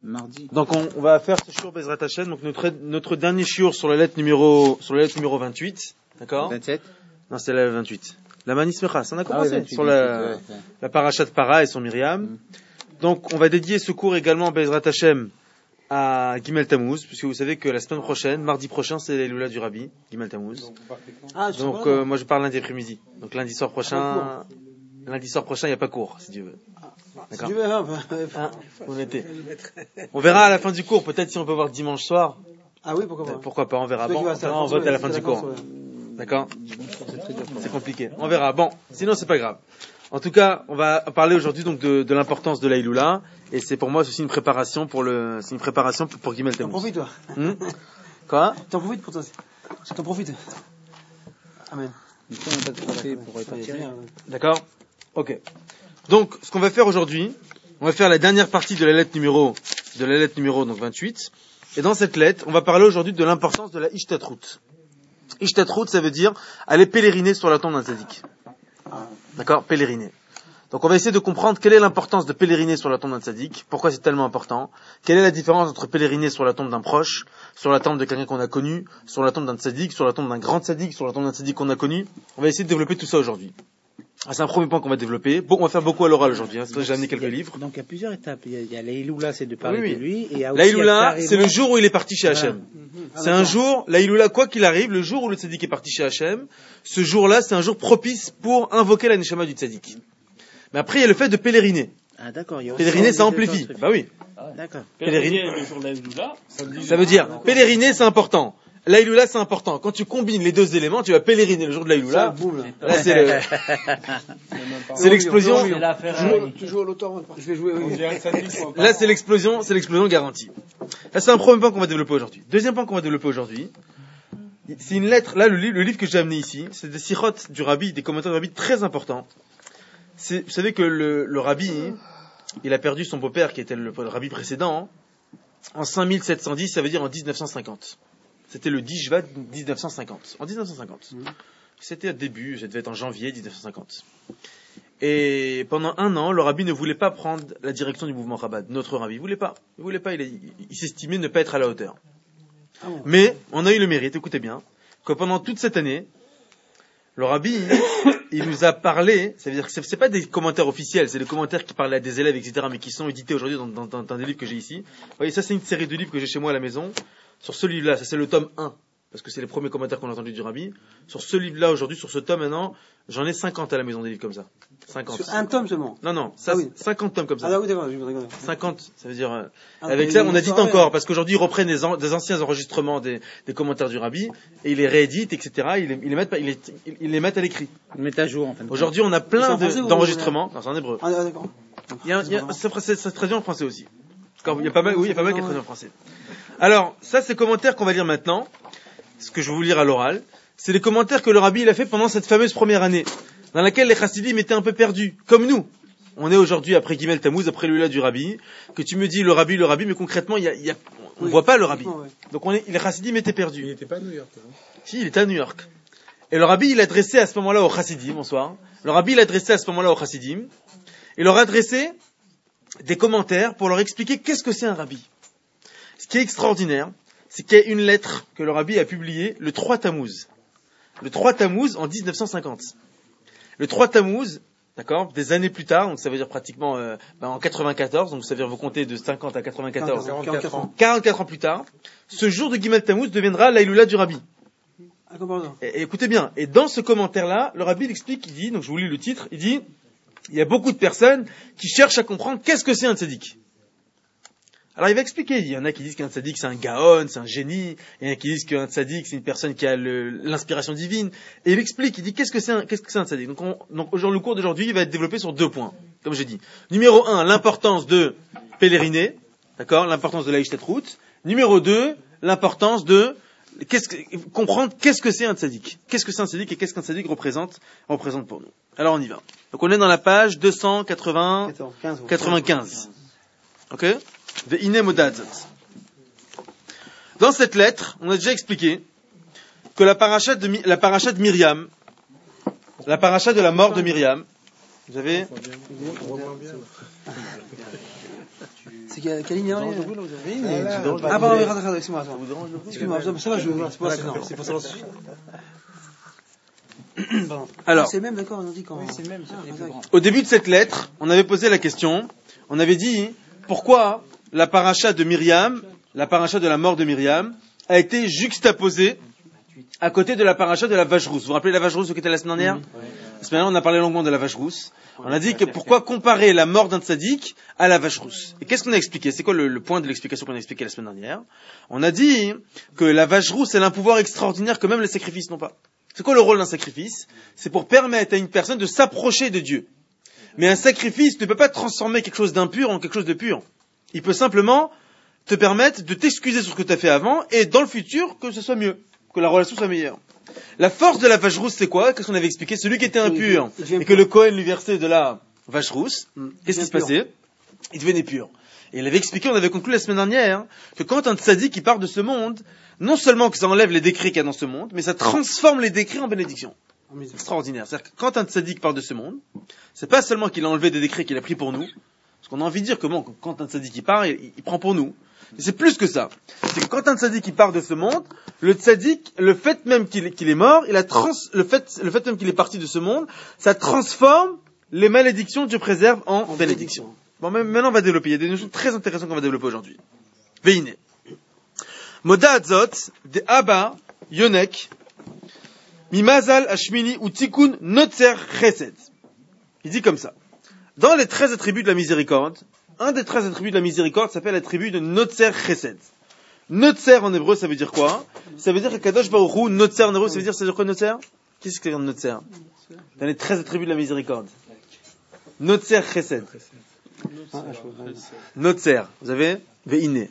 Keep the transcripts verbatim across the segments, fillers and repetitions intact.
Mardi. Donc on, on va faire ce shiur Bezrat Hashem, donc notre, notre dernier shiur sur la lettre numéro, sur la lettre numéro vingt-huit. D'accord? vingt-sept? Non, c'était la vingt-huit. La Manismecha, ça on a commencé. Ah oui, vingt-huit, sur la, vingt-huit, ouais, ouais. la Parashat Para et son Myriam. Mm. Donc, on va dédier ce cours également, Bezrat Hashem, à Gimel Tammuz, puisque vous savez que la semaine prochaine, mardi prochain, c'est l'Eloula du Rabbi, Gimel Tammuz. Ah, Donc, euh, moi, je parle lundi après-midi. Donc, lundi soir prochain, lundi soir prochain, il n'y a pas cours, si Dieu veut. D'accord. Si Dieu veut, hein, vous mettez. On verra à la fin du cours, peut-être si on peut voir dimanche soir. Ah oui, pourquoi pas. Pourquoi pas, on verra. Bon, on vote à la fin du cours. D'accord? C'est compliqué. On verra. Bon, sinon c'est pas grave. En tout cas, on va parler aujourd'hui donc de, de l'importance de l'Aïloula, et c'est pour moi aussi une préparation pour le, c'est une préparation pour, pour Gimel Tammuz. T'en profites toi. Hmm Quoi? T'en profites pour toi. T'en profites. Amen. D'accord? Ok. Donc, ce qu'on va faire aujourd'hui, on va faire la dernière partie de la lettre numéro, de la lettre numéro donc vingt-huit. Et dans cette lettre, on va parler aujourd'hui de l'importance de la Ishtatrout. Ishtatrout, ça veut dire aller pèleriner sur la tombe d'un tzaddik. D'accord? Pèleriner. Donc on va essayer de comprendre quelle est l'importance de pèleriner sur la tombe d'un tzaddik, pourquoi c'est tellement important, quelle est la différence entre pèleriner sur la tombe d'un proche, sur la tombe de quelqu'un qu'on a connu, sur la tombe d'un tzaddik, sur la tombe d'un grand tzaddik, sur la tombe d'un tzaddik qu'on a connu. On va essayer de développer tout ça aujourd'hui. Ah, c'est un premier point qu'on va développer. Bon, on va faire beaucoup à l'oral aujourd'hui. Hein. C'est vrai que j'ai amené quelques livres. Donc il y a plusieurs étapes. Il y a, il y a l'Aïloula, c'est de parler oui, oui. de lui. Et l'Aïloula, c'est le jour où il est parti chez Hachem. Ah. C'est un jour, l'Aïloula, quoi qu'il arrive, le jour où le tzaddik est parti chez Hachem, ce jour-là, c'est un jour propice pour invoquer la neshama du tzaddik. Mais après, il y a le fait de pèleriner. Ah d'accord. Il y a pèleriner, ça amplifie. Bah oui. Ah, d'accord. Pèleriner, le jour de l'Aïloula, ça, ça veut dire, pèleriner, c'est important. L'Aïloula, c'est important. Quand tu combines les deux éléments, tu vas pélériner le jour de l'Aïloula. Là, c'est le, c'est l'explosion. Tu joues à l'auto, je vais jouer. Là, c'est l'explosion, c'est l'explosion garantie. Là, c'est un premier point qu'on va développer aujourd'hui. Deuxième point qu'on va développer aujourd'hui. C'est une lettre, là, le livre, le livre que j'ai amené ici, c'est des sirots du Rabbi, des commentaires du Rabbi très importants. C'est, vous savez que le, le Rabbi, il a perdu son beau-père qui était le, le Rabbi précédent, en cinq mille sept cent dix, ça veut dire en dix-neuf cent cinquante. C'était le dix Shvat dix-neuf cent cinquante. En dix-neuf cent cinquante. Mmh. C'était au début, ça devait être en janvier dix-neuf cent cinquante. Et pendant un an, le Rabbi ne voulait pas prendre la direction du mouvement Chabad. Notre Rabbi, il voulait pas. Il voulait pas, il, il, il s'estimait ne pas être à la hauteur. Ah bon. Mais, on a eu le mérite, écoutez bien, que pendant toute cette année, le Rabbi, il nous a parlé, ça veut dire que c'est, c'est pas des commentaires officiels, c'est des commentaires qui parlaient à des élèves, et cetera, mais qui sont édités aujourd'hui dans, dans, dans, dans des livres que j'ai ici. Vous voyez, ça c'est une série de livres que j'ai chez moi à la maison. Sur ce livre-là, ça c'est le tome un, parce que c'est les premiers commentaires qu'on a entendus du Rabbi. Sur ce livre-là, aujourd'hui, sur ce tome maintenant, j'en ai cinquante à la maison, des livres comme ça. cinquante. Sur un tome seulement? Non, non, ça, ah oui. cinquante tomes comme ça. Ah oui, d'accord, je vous regarde. cinquante, ça veut dire, euh, ah, avec ça, on édite encore, parce qu'aujourd'hui, ils reprennent des, en, des anciens enregistrements des, des commentaires du Rabbi, et ils les rééditent, et cetera, ils les, ils les mettent, ils les, ils les mettent à l'écrit. Ils mettent à jour, en fait. Aujourd'hui, on a plein de, d'enregistrements. Ou... Non, c'est en hébreu. Ah, d'accord. Il y a, il y a, ça, ça, ça se traduit en français aussi. Il y a pas mal, oui, il y a pas mal qui est traduit en français. Alors, ça, c'est les commentaires qu'on va lire maintenant. Ce que je vais vous lire à l'oral. C'est les commentaires que le Rabbi, il a fait pendant cette fameuse première année, dans laquelle les chassidim étaient un peu perdus, comme nous. On est aujourd'hui après Gimel Tammuz, après l'Ula du Rabbi, que tu me dis le Rabbi, le Rabbi, mais concrètement, il y a, il y a, on ne oui, voit pas le Rabbi. Ouais. Donc on est, les chassidim étaient perdus. Il n'était pas à New York. Hein. Si, il était à New York. Et le Rabbi, il a adressé à ce moment-là aux chassidim, bonsoir. Le Rabbi, il a adressé à ce moment-là aux chassidim. Il leur a adressé des commentaires pour leur expliquer qu'est-ce que c'est un Rabbi. Ce qui est extraordinaire, c'est qu'il y a une lettre que le Rabbi a publiée le trois Tammuz. Le trois Tammuz en dix-neuf cent cinquante. Le trois Tammuz, d'accord, des années plus tard, donc ça veut dire pratiquement euh, ben en quatre-vingt-quatorze, donc ça veut dire vous comptez de cinquante à quatre-vingt-quatorze, quarante-quatre ans. quarante-quatre ans plus tard, ce jour de Gimel Tammuz deviendra l'Aïloula du Rabbi. Ah, et, et écoutez bien, et dans ce commentaire-là, le Rabbi il explique, il dit, donc je vous lis le titre, il dit, il y a beaucoup de personnes qui cherchent à comprendre qu'est-ce que c'est un tzaddik. Alors il va expliquer, il y en a qui disent qu'un tzaddik c'est un gaon, c'est un génie, il y en a qui disent qu'un tzaddik c'est une personne qui a le, l'inspiration divine, et il explique, il dit qu'est-ce que c'est un, qu'est-ce que c'est un tzaddik. Donc, on, donc aujourd'hui, le cours d'aujourd'hui, il va être développé sur deux points, comme j'ai dit. Numéro un, l'importance de pèleriner, d'accord, l'importance de la Ishtatrout. Numéro deux, l'importance de qu'est-ce que, comprendre qu'est-ce que c'est un tzaddik, qu'est-ce que c'est un tzaddik et qu'est-ce qu'un tzaddik représente, représente pour nous. Alors on y va. Donc on est dans la page deux cent quatre-vingt-quinze. Ok? De Inemodadzot. Dans cette lettre, on a déjà expliqué que la paracha de, la paracha de Myriam, la paracha de la mort de Myriam, Vous avez C'est quelle quelle ligne, hein, les- vous Ah, pardon, regarde, regarde, excuse-moi, excuse-moi. Excuse-moi, ça va, je c'est pas ça, non, c'est pour ça. Pardon. Alors. C'est le même, d'accord, on dit quand. Oui, c'est le même, c'est Ah, les plus d'accord. grands. Au début de cette lettre, on avait posé la question, on avait dit pourquoi la paracha de Myriam, la paracha de la mort de Myriam, a été juxtaposée à côté de la paracha de la vache rousse. Vous vous rappelez la vache rousse qui était la semaine dernière? La semaine dernière, on a parlé longuement de la vache rousse. On a dit que pourquoi comparer la mort d'un tzaddik à la vache rousse. Et qu'est-ce qu'on a expliqué? C'est quoi le, le point de l'explication qu'on a expliqué la semaine dernière? On a dit que la vache rousse, elle a un pouvoir extraordinaire que même les sacrifices n'ont pas. C'est quoi le rôle d'un sacrifice? C'est pour permettre à une personne de s'approcher de Dieu. Mais un sacrifice ne peut pas transformer quelque chose d'impur en quelque chose de pur. Il peut simplement te permettre de t'excuser sur ce que tu as fait avant et dans le futur que ce soit mieux, que la relation soit meilleure. La force de la vache rousse, c'est quoi? Qu'est-ce qu'on avait expliqué? Celui qui était impur et que le Cohen lui versait de la vache rousse, qu'est-ce qui se passait? Il devenait pur. Et il avait expliqué, on avait conclu la semaine dernière, que quand un tzaddik qui part de ce monde, non seulement que ça enlève les décrets qu'il y a dans ce monde, mais ça transforme les décrets en bénédictions. C'est extraordinaire. C'est-à-dire que quand un tzaddik part de ce monde, c'est pas seulement qu'il a enlevé des décrets qu'il a pris pour nous, parce qu'on a envie de dire que bon, quand un tzaddik il part, il, il prend pour nous. Mais c'est plus que ça. C'est que quand un tzaddik il part de ce monde, le tzaddik, le fait même qu'il, qu'il est mort, il a trans, le fait, le fait même qu'il est parti de ce monde, ça transforme les malédictions, Dieu préserve en, en bénédictions. Bon, maintenant on va développer. Il y a des notions très intéressantes qu'on va développer aujourd'hui. Veine. Moda Azot, de Abba, Yonek, Mimazal, Ashmini, ou Tikkun, Notzer, Chesed. Il dit comme ça. Dans les treize attributs de la miséricorde, un des treize attributs de la miséricorde s'appelle l'attribut de Notzer, Chesed. Notzer en hébreu, ça veut dire quoi? Ça veut dire que Kadosh Baruch Hu, Notzer en hébreu, ça veut dire, ça veut dire quoi Notzer? Qu'est-ce que c'est Notzer? Dans les treize attributs de la miséricorde. Notzer, Chesed. Notzer, vous avez Veine.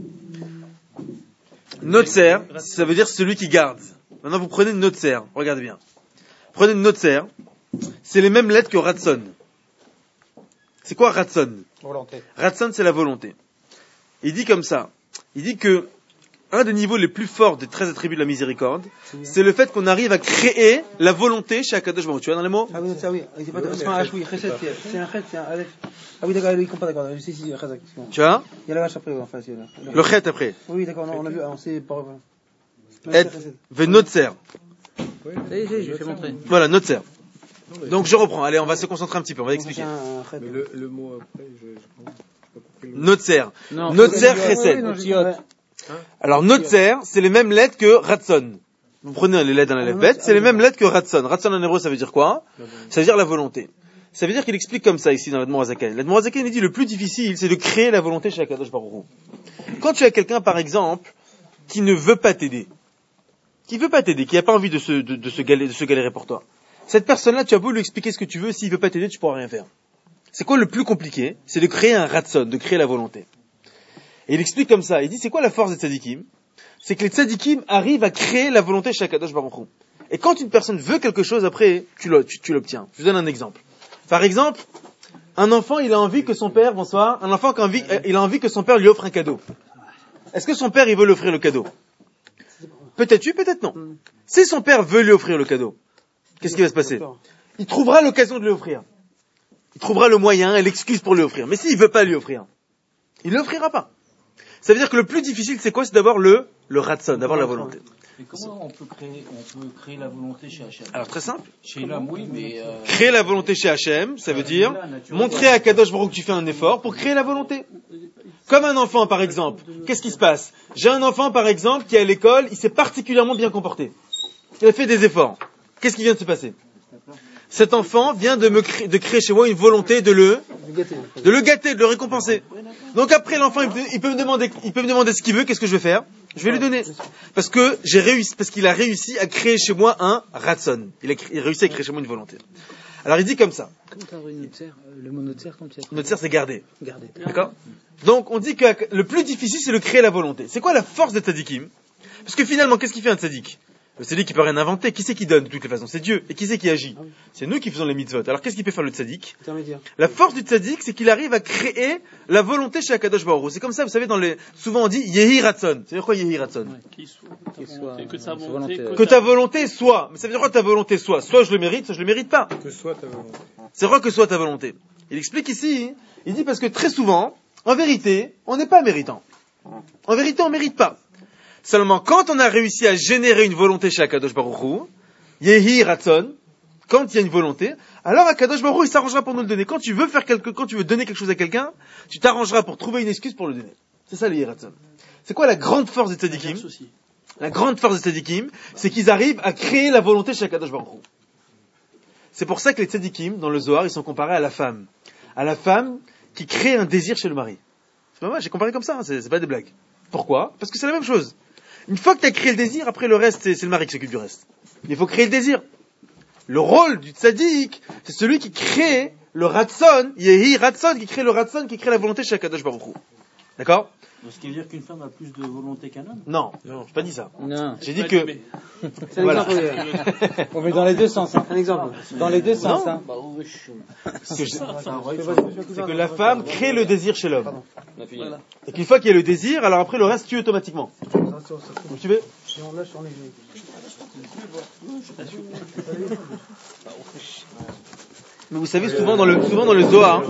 Notzer, ça veut dire celui qui garde. Maintenant vous prenez Notzer, regardez bien. Prenez Notzer, c'est les mêmes lettres que Ratson. C'est quoi Ratson? Volonté. Ratson, c'est la volonté. Il dit comme ça, il dit que un des niveaux les plus forts des treize attributs de la miséricorde, c'est le fait qu'on arrive à créer la volonté chez Akadosh Baruch Hu. Tu vois dans les mots? Ah oui, ça oui. C'est pas c'est un H, oui. Chesed, c'est c'est un Chet, c'est un Aleph. Ah oui, d'accord, il comprend, d'accord. Si, si, Chazak. Tu vois? Il y a la vache après, ouais, enfin, c'est là. Le chet après. Oui, d'accord, on a- on a vu, on sait par. Et Venotzer. Ça y est, ça y est, je vais montrer. Voilà, Notzer. Donc je reprends. Allez, on va se concentrer un petit peu, on va expliquer. Mais Le, le mot après, je n'ai pas compris. Notzer. Non, Notzer oui, Chesed. non, Tiot. Alors Notzer, c'est les mêmes lettres que Ratson. Vous prenez les lettres dans l'alphabet, c'est les mêmes lettres que Ratson. Ratson en hébreu, ça veut dire quoi? Ça veut dire la volonté. Ça veut dire qu'il explique comme ça ici dans l'Admor Azaken. L'Admor Azaken, il dit le plus difficile, c'est de créer la volonté chez Akadosh Baruch Hu. Quand tu as quelqu'un, par exemple, qui ne veut pas t'aider, qui veut pas t'aider, qui n'a pas envie de se, de, de se galérer, de se galérer pour toi, cette personne-là, tu as beau lui expliquer ce que tu veux, s'il veut pas t'aider, tu pourras rien faire. C'est quoi le plus compliqué? C'est de créer un Ratson, de créer la volonté. Et il explique comme ça, il dit c'est quoi la force des tzadikim? C'est que les tzadikim arrivent à créer la volonté chez Akadosh Baruch Hu. Et quand une personne veut quelque chose, après, tu, le, tu, tu l'obtiens. Je vous donne un exemple. Par exemple, un enfant, il a envie que son père, bonsoir, un enfant qui a envie, euh, il a envie que son père lui offre un cadeau. Est-ce que son père, il veut lui offrir le cadeau? Peut-être oui, peut-être non. Si son père veut lui offrir le cadeau, qu'est-ce qui va se passer? Il trouvera l'occasion de lui offrir. Il trouvera le moyen et l'excuse pour lui offrir. Mais s'il veut pas lui offrir, il ne l'offrira pas. Ça veut dire que le plus difficile, c'est quoi? C'est d'avoir le, le ratson, d'avoir la volonté. Mais comment on peut créer, on peut créer la volonté chez Hachem? Alors très simple. Chez l'homme, oui, mais... Euh... Créer la volonté chez Hachem, ça veut dire montrer à Kadosh Baruch que tu fais un effort pour créer la volonté. Comme un enfant, par exemple. Qu'est-ce qui se passe? J'ai un enfant, par exemple, qui est à l'école, il s'est particulièrement bien comporté. Il a fait des efforts. Qu'est-ce qui vient de se passer? Cet enfant vient de me créer, de créer chez moi une volonté de le, de le gâter, de le récompenser. Donc après, l'enfant, il peut, il peut me demander, il peut me demander ce qu'il veut, qu'est-ce que je vais faire? Je vais lui donner. Parce que j'ai réussi, parce qu'il a réussi à créer chez moi un ratson. Il a, il a réussi à créer chez moi une volonté. Alors il dit comme ça. Comment t'as une notzer? Le mot notzer, comment tu as Notzer, c'est garder. Garder. D'accord? Donc on dit que le plus difficile, c'est de créer la volonté. C'est quoi la force des tzadikim? Parce que finalement, qu'est-ce qu'il fait un tzadik? Le tzaddik qui peut rien inventer. Qui c'est qui donne de toutes les façons? C'est Dieu. Et qui c'est qui agit? C'est nous qui faisons les mitzvot. Alors qu'est-ce qu'il peut faire le tzaddik? La force du tzaddik, c'est qu'il arrive à créer la volonté chez Akadosh Baruch Hu. C'est comme ça, vous savez, dans les, souvent on dit Yehi Ratzon. Ça veut dire quoi Yehi Ratzon? Qu'il soit, que ta volonté, que ta volonté soit. Mais ça veut dire quoi ta volonté soit? Soit je le mérite, soit je le mérite pas. Que soit ta volonté. C'est vrai que soit ta volonté. Il explique ici, il dit parce que très souvent, en vérité, on n'est pas méritant. En vérité, on mérite pas. Seulement, quand on a réussi à générer une volonté chez Akadosh Baruch Hu, Yehi Ratzon, quand il y a une volonté, alors Akadosh Baruch Hu, il s'arrangera pour nous le donner. Quand tu veux faire quelque, quand tu veux donner quelque chose à quelqu'un, tu t'arrangeras pour trouver une excuse pour le donner. C'est ça le Yehi Ratzon. C'est quoi la grande force des tzadikim? La grande force des tzadikim, c'est qu'ils arrivent à créer la volonté chez Akadosh Baruch Hu. C'est pour ça que les tzadikim, dans le Zohar, ils sont comparés à la femme. À la femme qui crée un désir chez le mari. C'est pas mal, j'ai comparé comme ça, hein, c'est, c'est pas des blagues. Pourquoi? Parce que c'est la même chose. Une fois que tu as créé le désir, après le reste, c'est, c'est le mari qui s'occupe du reste. Il faut créer le désir. Le rôle du tzaddik, c'est celui qui crée le ratson, Yehi Ratson, qui crée le ratson, qui crée la volonté chez Akadosh Baruch Hu. D'accord? Ce qui veut dire qu'une femme a plus de volonté qu'un homme? Non, non, j'ai pas dit ça. Non. J'ai dit que... C'est un Voilà. exemple. On met dans les deux sens, hein. Un exemple. Dans les deux sens, hein. Ce que je- c'est que la femme crée le désir chez l'homme. Et qu'une fois qu'il y a le désir, alors après le reste tue automatiquement. Vous suivez? Mais vous savez, souvent dans le, souvent dans le Zohar,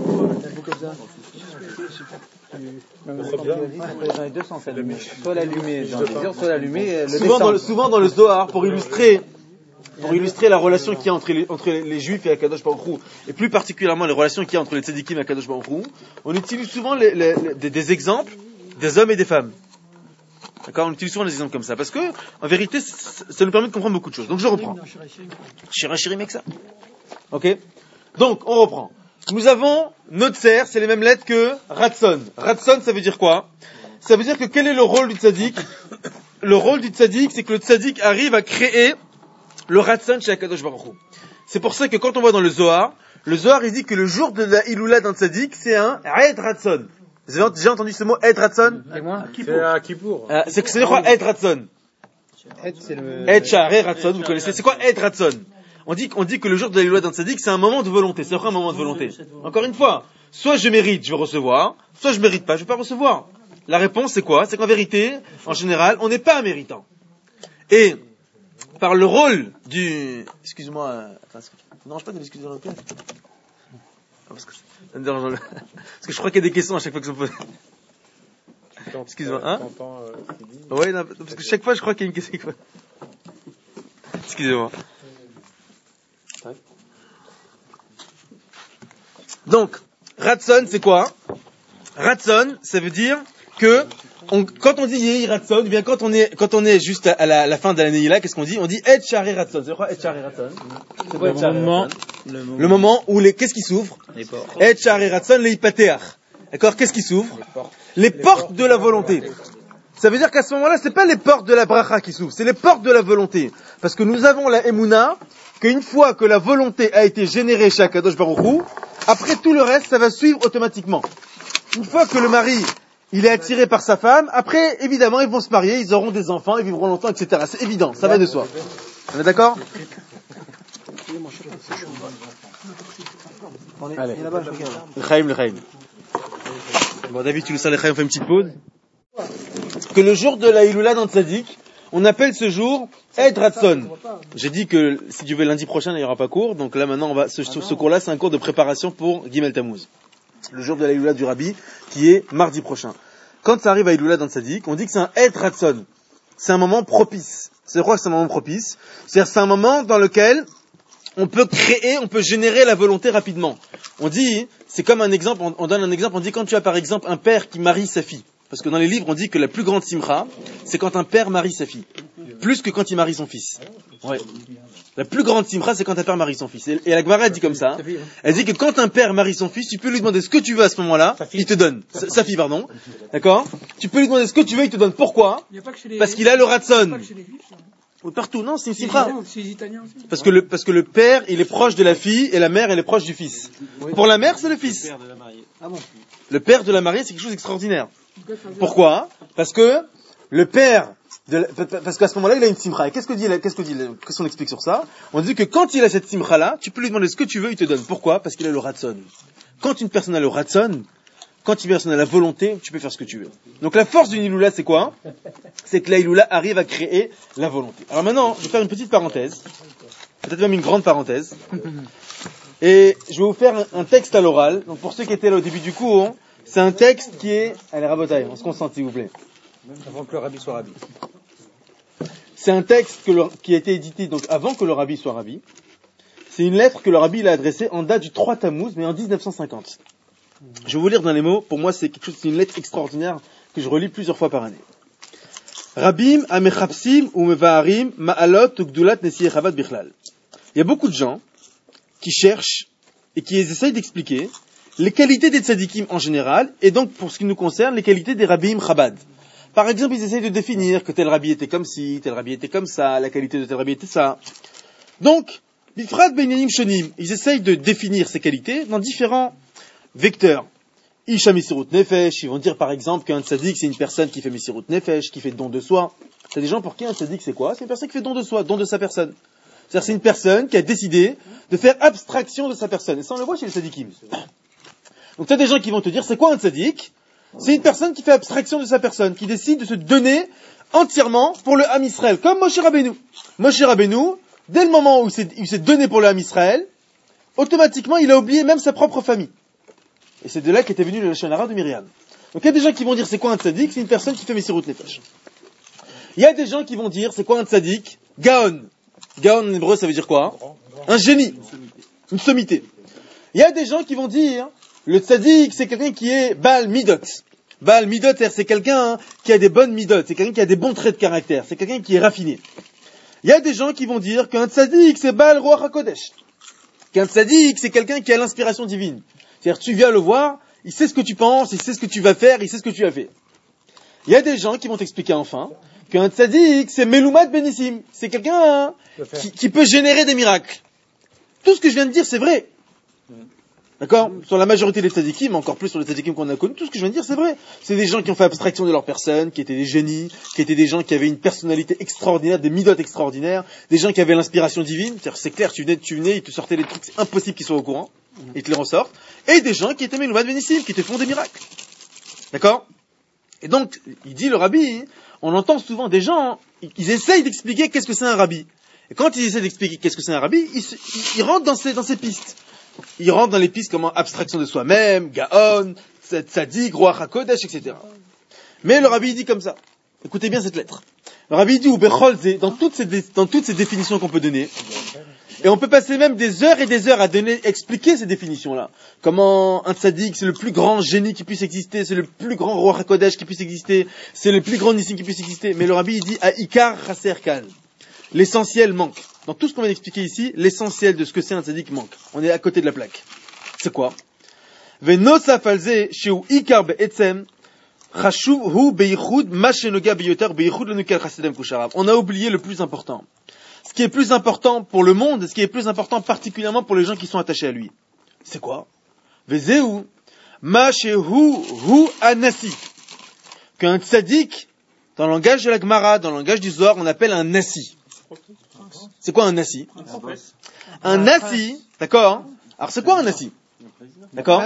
Dans les deux sens, allumer. Soit l'allumer dans le désir, soit l'allumer le souvent dans le, descendre. souvent dans le Zohar, pour illustrer, pour illustrer la relation qu'il y a entre les, entre les, les Juifs et Akadosh Baruch Hu, et plus particulièrement les relations qu'il y a entre les Tzadikim et Akadosh Baruch Hu, on utilise souvent les, les, les- des, des exemples des hommes et des femmes. D'accord? On utilise souvent des exemples comme ça, parce que, en vérité, ça, ça nous permet de comprendre beaucoup de choses. Donc je reprends. Shira Shirim avec ça. Ok? Donc, on reprend. Nous avons Notzer, c'est les mêmes lettres que Ratson. Ratson, ça veut dire quoi? Ça veut dire que quel est le rôle du tzaddik? Le rôle du tzaddik, c'est que le tzaddik arrive à créer le Ratson chez Akadosh Baruch Hu. C'est pour ça que quand on voit dans le Zohar, le Zohar, il dit que le jour de la Iloula d'un tzaddik, c'est un Ed Ratson. Vous avez déjà entendu ce mot, Ed Ratson? Et moi? C'est à Kippour. Euh, C'est c'est quoi Ed Ratson? Ed, c'est le... Ed Sha'arei Ratson, vous connaissez. C'est quoi Ed Ratson? On dit, on dit que le jour de la Iloula d'un tzaddik, c'est un moment de volonté. C'est vrai un moment de volonté. Encore une fois, soit je mérite, je vais recevoir, soit je mérite pas, je vais pas recevoir. La réponse, c'est quoi? C'est qu'en vérité, en général, on n'est pas un méritant. Et, par le rôle du... Excuse-moi, euh, attends, est-ce que... Non, je pas de l'excuse européenne. Parce que... ça me dérange dans le- parce que je crois qu'il y a des questions à chaque fois que ça me pose. Excuse-moi, hein? T'entends, euh, ce qu'il dit. Ouais, non, parce que chaque fois, je crois qu'il y a une question. Excusez-moi. Donc, Ratson, c'est quoi? Ratson, ça veut dire que on, quand on dit Yehi Ratson, ou bien quand on est quand on est juste à, à la, la fin de l'année là, qu'est-ce qu'on dit? On dit Et Sha'arei Ratson. C'est quoi Et Sha'arei Ratson? C'est quoi Et Sha'arei Ratson? Le moment. Le moment où les qu'est-ce qui s'ouvre? Les portes. Et Sha'arei Ratson le Hipateach. D'accord? Qu'est-ce qui s'ouvre? Les portes de la volonté. Ça veut dire qu'à ce moment-là, c'est pas les portes de la bracha qui s'ouvrent, c'est les portes de la volonté. Parce que nous avons la Emouna, qu'une fois que la volonté a été générée chez Akadosh Baruch Hu, après tout le reste, ça va suivre automatiquement. Une fois que le mari, il est attiré par sa femme, après, évidemment, ils vont se marier, ils auront des enfants, ils vivront longtemps, et cetera. C'est évident, ça va de soi. On est d'accord? Allez. Le Chaim, le Chaim. Bon, David, tu le sais, le Chaim, on fait une petite pause. Que le jour de la Iloula dans Tzadik, on appelle ce jour Ed Ratson. J'ai dit que si Dieu veut lundi prochain, il n'y aura pas cours. Donc là maintenant, on va, ce, ce cours-là, c'est un cours de préparation pour Gimel Tammuz. Le jour de la Iloula du Rabbi, qui est mardi prochain. Quand ça arrive à Iloula dans Tzadik, on dit que c'est un Ed Ratson. C'est un moment propice. C'est quoi que c'est un moment propice? C'est-à-dire c'est un moment dans lequel on peut créer, on peut générer la volonté rapidement. On dit, c'est comme un exemple, on, on donne un exemple, on dit quand tu as par exemple un père qui marie sa fille. Parce que dans les livres, on dit que la plus grande simcha, c'est quand un père marie sa fille. Plus que quand il marie son fils. Ouais. La plus grande simcha, c'est quand un père marie son fils. Et, et la Gemara, elle dit comme ça. Elle dit que quand un père marie son fils, tu peux lui demander ce que tu veux à ce moment-là, il te donne. Sa, sa fille, pardon. D'accord? Tu peux lui demander ce que tu veux, il te donne. Pourquoi? Parce qu'il a le ratson. Ou partout, non, c'est une simcha. Parce que le, parce que le père, il est proche de la fille, et la mère, elle est proche du fils. Pour la mère, c'est le fils. Le père de la mariée, c'est quelque chose d'extraordinaire. Pourquoi? Parce que le père, de la, parce qu'à ce moment-là, il a une simcha. Et qu'est-ce que dit, qu'est-ce que dit, qu'est-ce qu'on explique sur ça? On dit que quand il a cette simcha-là, tu peux lui demander ce que tu veux, il te donne. Pourquoi? Parce qu'il a le ratson. Quand une personne a le ratson, quand une personne a la volonté, tu peux faire ce que tu veux. Donc la force d'une Iloula, c'est quoi? C'est que la Iloula arrive à créer la volonté. Alors maintenant, je vais faire une petite parenthèse, peut-être même une grande parenthèse, et je vais vous faire un, un texte à l'oral. Donc pour ceux qui étaient là au début du cours, c'est un texte qui est... Allez, rabotaille, on se concentre s'il vous plaît. Même avant que le rabbi soit rabbi. C'est un texte que le, qui a été édité donc avant que le rabbi soit rabbi. C'est une lettre que le rabbi il a adressée en date du trois Tammuz, mais en dix-neuf cent cinquante. Je vais vous lire dans les mots. Pour moi, c'est quelque chose, c'est une lettre extraordinaire que je relis plusieurs fois par année. Rabim amechapsim ou mevaharim ma'alot ugdulat nesiye chavad bichlal. Il y a beaucoup de gens qui cherchent et qui essayent d'expliquer les qualités des tzadikim en général, et donc pour ce qui nous concerne, les qualités des rabbim chabad. Par exemple, ils essayent de définir que tel rabbi était comme ci, tel rabbi était comme ça, la qualité de tel rabbi était ça. Donc, bifrat beinyanim shonim, ils essayent de définir ces qualités dans différents vecteurs. Isha misirut nefesh, ils vont dire par exemple qu'un tzadik c'est une personne qui fait misirut nefesh, qui fait don de soi. C'est des gens pour qui un tzadik c'est quoi? C'est une personne qui fait don de soi, don de sa personne. C'est-à-dire c'est une personne qui a décidé de faire abstraction de sa personne. Et ça on le voit chez les tzadikim. Donc tu as des gens qui vont te dire c'est quoi un tzadik? C'est une personne qui fait abstraction de sa personne, qui décide de se donner entièrement pour le Ham Israël, comme Moshe Rabbeinu. Moshe Rabbeinu, dès le moment où il s'est donné pour le Ham Israël, automatiquement il a oublié même sa propre famille. Et c'est de là qu'était venu le Lashon Hara de Myriam. Donc il y a des gens qui vont dire c'est quoi un tzaddik? C'est une personne qui fait Mesirut Nefesh. Il y a des gens qui vont dire c'est quoi un tzaddik? Gaon. Gaon en hébreu ça veut dire quoi? Un génie. Une sommité. Il y a des gens qui vont dire le tzaddik c'est quelqu'un qui est Baal Midot. Baal Midot c'est quelqu'un hein, qui a des bonnes Midot. C'est quelqu'un qui a des bons traits de caractère. C'est quelqu'un qui est raffiné. Il y a des gens qui vont dire qu'un tzaddik c'est Baal Ruach HaKodesh. Qu'un tzaddik c'est quelqu'un qui a l'inspiration divine. C'est-à-dire, tu viens le voir, il sait ce que tu penses, il sait ce que tu vas faire, il sait ce que tu as fait. Il y a des gens qui vont t'expliquer enfin qu'un tzaddik, c'est Meloumat Benissim. C'est quelqu'un hein, qui, qui peut générer des miracles. Tout ce que je viens de dire, c'est vrai. D'accord? Sur la majorité des tzaddikim, mais encore plus sur les tzaddikim qu'on a connus, tout ce que je viens de dire, c'est vrai. C'est des gens qui ont fait abstraction de leur personne, qui étaient des génies, qui étaient des gens qui avaient une personnalité extraordinaire, des midotes extraordinaires, des gens qui avaient l'inspiration divine. C'est-à-dire, c'est clair, tu venais, tu venais, ils te sortaient des trucs, c'est impossible qu'ils soient au courant. Ils te les ressortent. Et des gens qui étaient Meloumat Benissim, qui te font des miracles. D'accord? Et donc, il dit le rabbi, on entend souvent des gens, ils essayent d'expliquer qu'est-ce que c'est un rabbi. Et quand ils essaient d'expliquer qu'est-ce que c'est un rabbi, ils, ils, ils rentrent dans ces, dans ces pistes. Ils rentrent dans les pistes comme abstraction de soi-même, Gaon, Tzadik, Ruach HaKodesh, et cetera. Mais le rabbi dit comme ça. Écoutez bien cette lettre. Le rabbi dit, ou Becholze, dans toutes ces, dans toutes ces définitions qu'on peut donner, et on peut passer même des heures et des heures à donner, expliquer ces définitions-là. Comment un tzaddik, c'est le plus grand génie qui puisse exister, c'est le plus grand Ruach HaKodesh qui puisse exister, c'est le plus grand nissim qui puisse exister. Mais le rabbi, il dit, à Ikar Chaser Kal. L'essentiel manque. Dans tout ce qu'on vient d'expliquer ici, l'essentiel de ce que c'est un tzaddik manque. On est à côté de la plaque. C'est quoi? Venosaf alze sheu Ikar be'etzem chashuv hu beichud ma shenoga beyoter beichud lenukal chasidem kusharav. On a oublié le plus important. Ce qui est plus important pour le monde, ce qui est plus important particulièrement pour les gens qui sont attachés à lui. C'est quoi? Vezeu ma shehu hu anasi. Qu'un tzaddik, dans le langage de la Gemara, dans le langage du Zohar, on appelle un nasi. C'est quoi un nasi? Un nasi, d'accord? Alors c'est quoi un nasi? D'accord?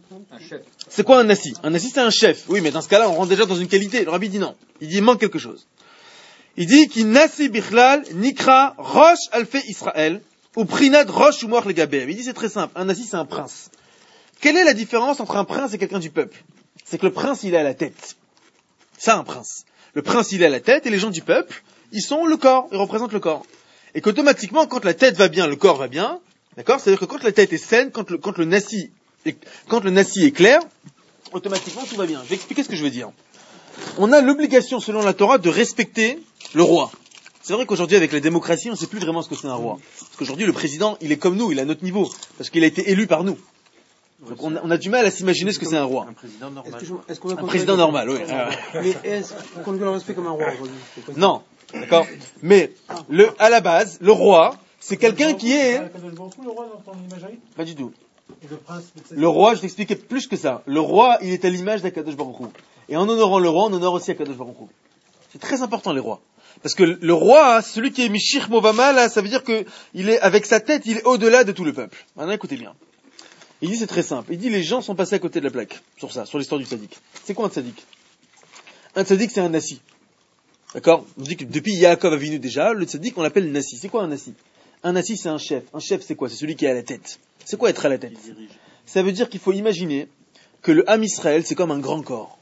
C'est quoi un nasi? Un nasi c'est un chef. Oui, mais dans ce cas-là, on rentre déjà dans une qualité. Le rabbi dit non. Il dit il manque quelque chose. Il dit qu'il nasi bichlal nikra rosh alfe Israël ou prinad rosh ou moach legaber. Il dit c'est très simple. Un nasi c'est un prince. Quelle est la différence entre un prince et quelqu'un du peuple? C'est que le prince il est à la tête. Ça un prince. Le prince il est à la tête et les gens du peuple ils sont le corps. Ils représentent le corps. Et qu'automatiquement quand la tête va bien, le corps va bien. D'accord? C'est-à-dire que quand la tête est saine, quand le, quand le nasi est, quand le nasi est clair, automatiquement tout va bien. Je vais expliquer ce que je veux dire. On a l'obligation, selon la Torah, de respecter le roi. C'est vrai qu'aujourd'hui, avec la démocratie, on ne sait plus vraiment ce que c'est un roi. Parce qu'aujourd'hui, le président, il est comme nous, il est à notre niveau. Parce qu'il a été élu par nous. Donc on a, on a du mal à s'imaginer ce que c'est un roi. Un président normal. Est-ce que je- est-ce qu'on a Un président normal, oui. Mais est-ce qu'on le respecte comme un roi aujourd'hui? Non, d'accord. Mais, le, à la base, le roi, c'est quelqu'un qui est... Le roi dans ton imagerie Pas du tout. et le prince. Le roi, je t'expliquais plus que ça. Le roi, il est à l'image d'Akadosh Baruch Hu. Et en honorant le roi, on honore aussi Akadosh Baruch Hu. C'est très important, les rois. Parce que le roi, celui qui est Mishir Movama, là, ça veut dire que il est, avec sa tête, il est au-delà de tout le peuple. Maintenant, écoutez bien. Il dit, c'est très simple. Il dit, les gens sont passés à côté de la plaque. Sur ça, sur l'histoire du tzaddik. C'est quoi un tzaddik? Un tzaddik, c'est un nassi. D'accord? On dit que depuis Yaakov Avinu déjà, le tzaddik, on l'appelle nassi. C'est quoi un nassi? Un nassi, c'est un chef. Un chef, c'est quoi? C'est celui qui est à la tête. C'est quoi être à la tête? Ça veut dire qu'il faut imaginer que le Ham Israël, c'est comme un grand corps.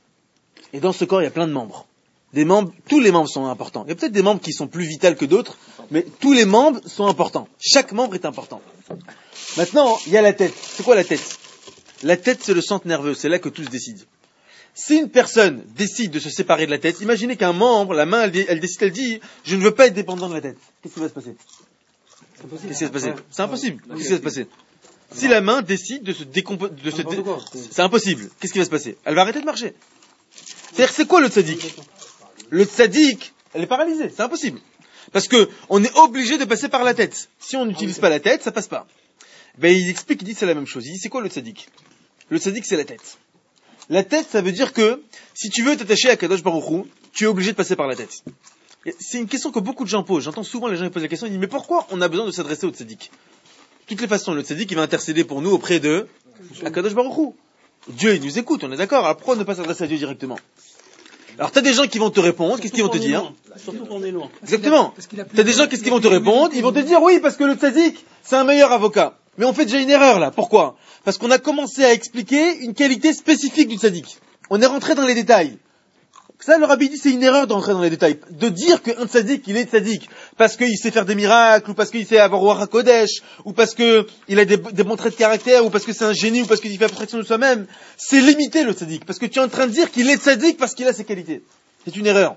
Et dans ce corps, il y a plein de membres. Des membres, tous les membres sont importants. Il y a peut-être des membres qui sont plus vitaux que d'autres, mais tous les membres sont importants. Chaque membre est important. Maintenant, il y a la tête. C'est quoi la tête? La tête, c'est le centre nerveux. C'est là que tout se décide. Si une personne décide de se séparer de la tête, imaginez qu'un membre, la main, elle, elle décide, elle dit, je ne veux pas être dépendant de la tête. Qu'est-ce qui va se passer? Qu'est-ce qui va se passer? C'est impossible. Qu'est-ce qui va se passer? Si la main décide de se décomposer, de se dé... c'est impossible. Qu'est-ce qui va se passer? Elle va arrêter de marcher. C'est-à-dire, c'est quoi le tzaddik? Le tzaddik, elle est paralysée, c'est impossible. Parce que on est obligé de passer par la tête. Si on n'utilise pas la tête, ça passe pas. Ben, il explique, il dit c'est la même chose. Il dit c'est quoi le tzaddik? Le tzaddik, c'est la tête. La tête, ça veut dire que si tu veux t'attacher à Kadosh Baruch Hu, tu es obligé de passer par la tête. Et c'est une question que beaucoup de gens posent. J'entends souvent les gens qui posent la question, ils disent mais pourquoi on a besoin de s'adresser au tzaddik? De toutes les façons, le tzaddik, il va intercéder pour nous auprès de Kadosh Baruch Hu. Dieu, il nous écoute, on est d'accord. Alors pourquoi ne pas s'adresser à Dieu directement? Alors t'as des gens qui vont te répondre, qu'est-ce qu'ils vont te dire? Surtout qu'on est loin. Exactement. T'as des gens, qu'est-ce qu'ils vont te répondre? Ils vont te dire oui, parce que le tzaddik, c'est un meilleur avocat. Mais on fait déjà une erreur là. Pourquoi? Parce qu'on a commencé à expliquer une qualité spécifique du tzaddik. On est rentré dans les détails. Ça, le rabbi dit, c'est une erreur d'entrer dans les détails. De dire qu'un tzaddik, il est tzaddik, parce qu'il sait faire des miracles, ou parce qu'il sait avoir Ruach HaKodesh, ou parce qu'il a des, des bons traits de caractère, ou parce que c'est un génie, ou parce qu'il fait abstraction de soi-même, c'est limiter le tzaddik. Parce que tu es en train de dire qu'il est tzaddik parce qu'il a ses qualités. C'est une erreur.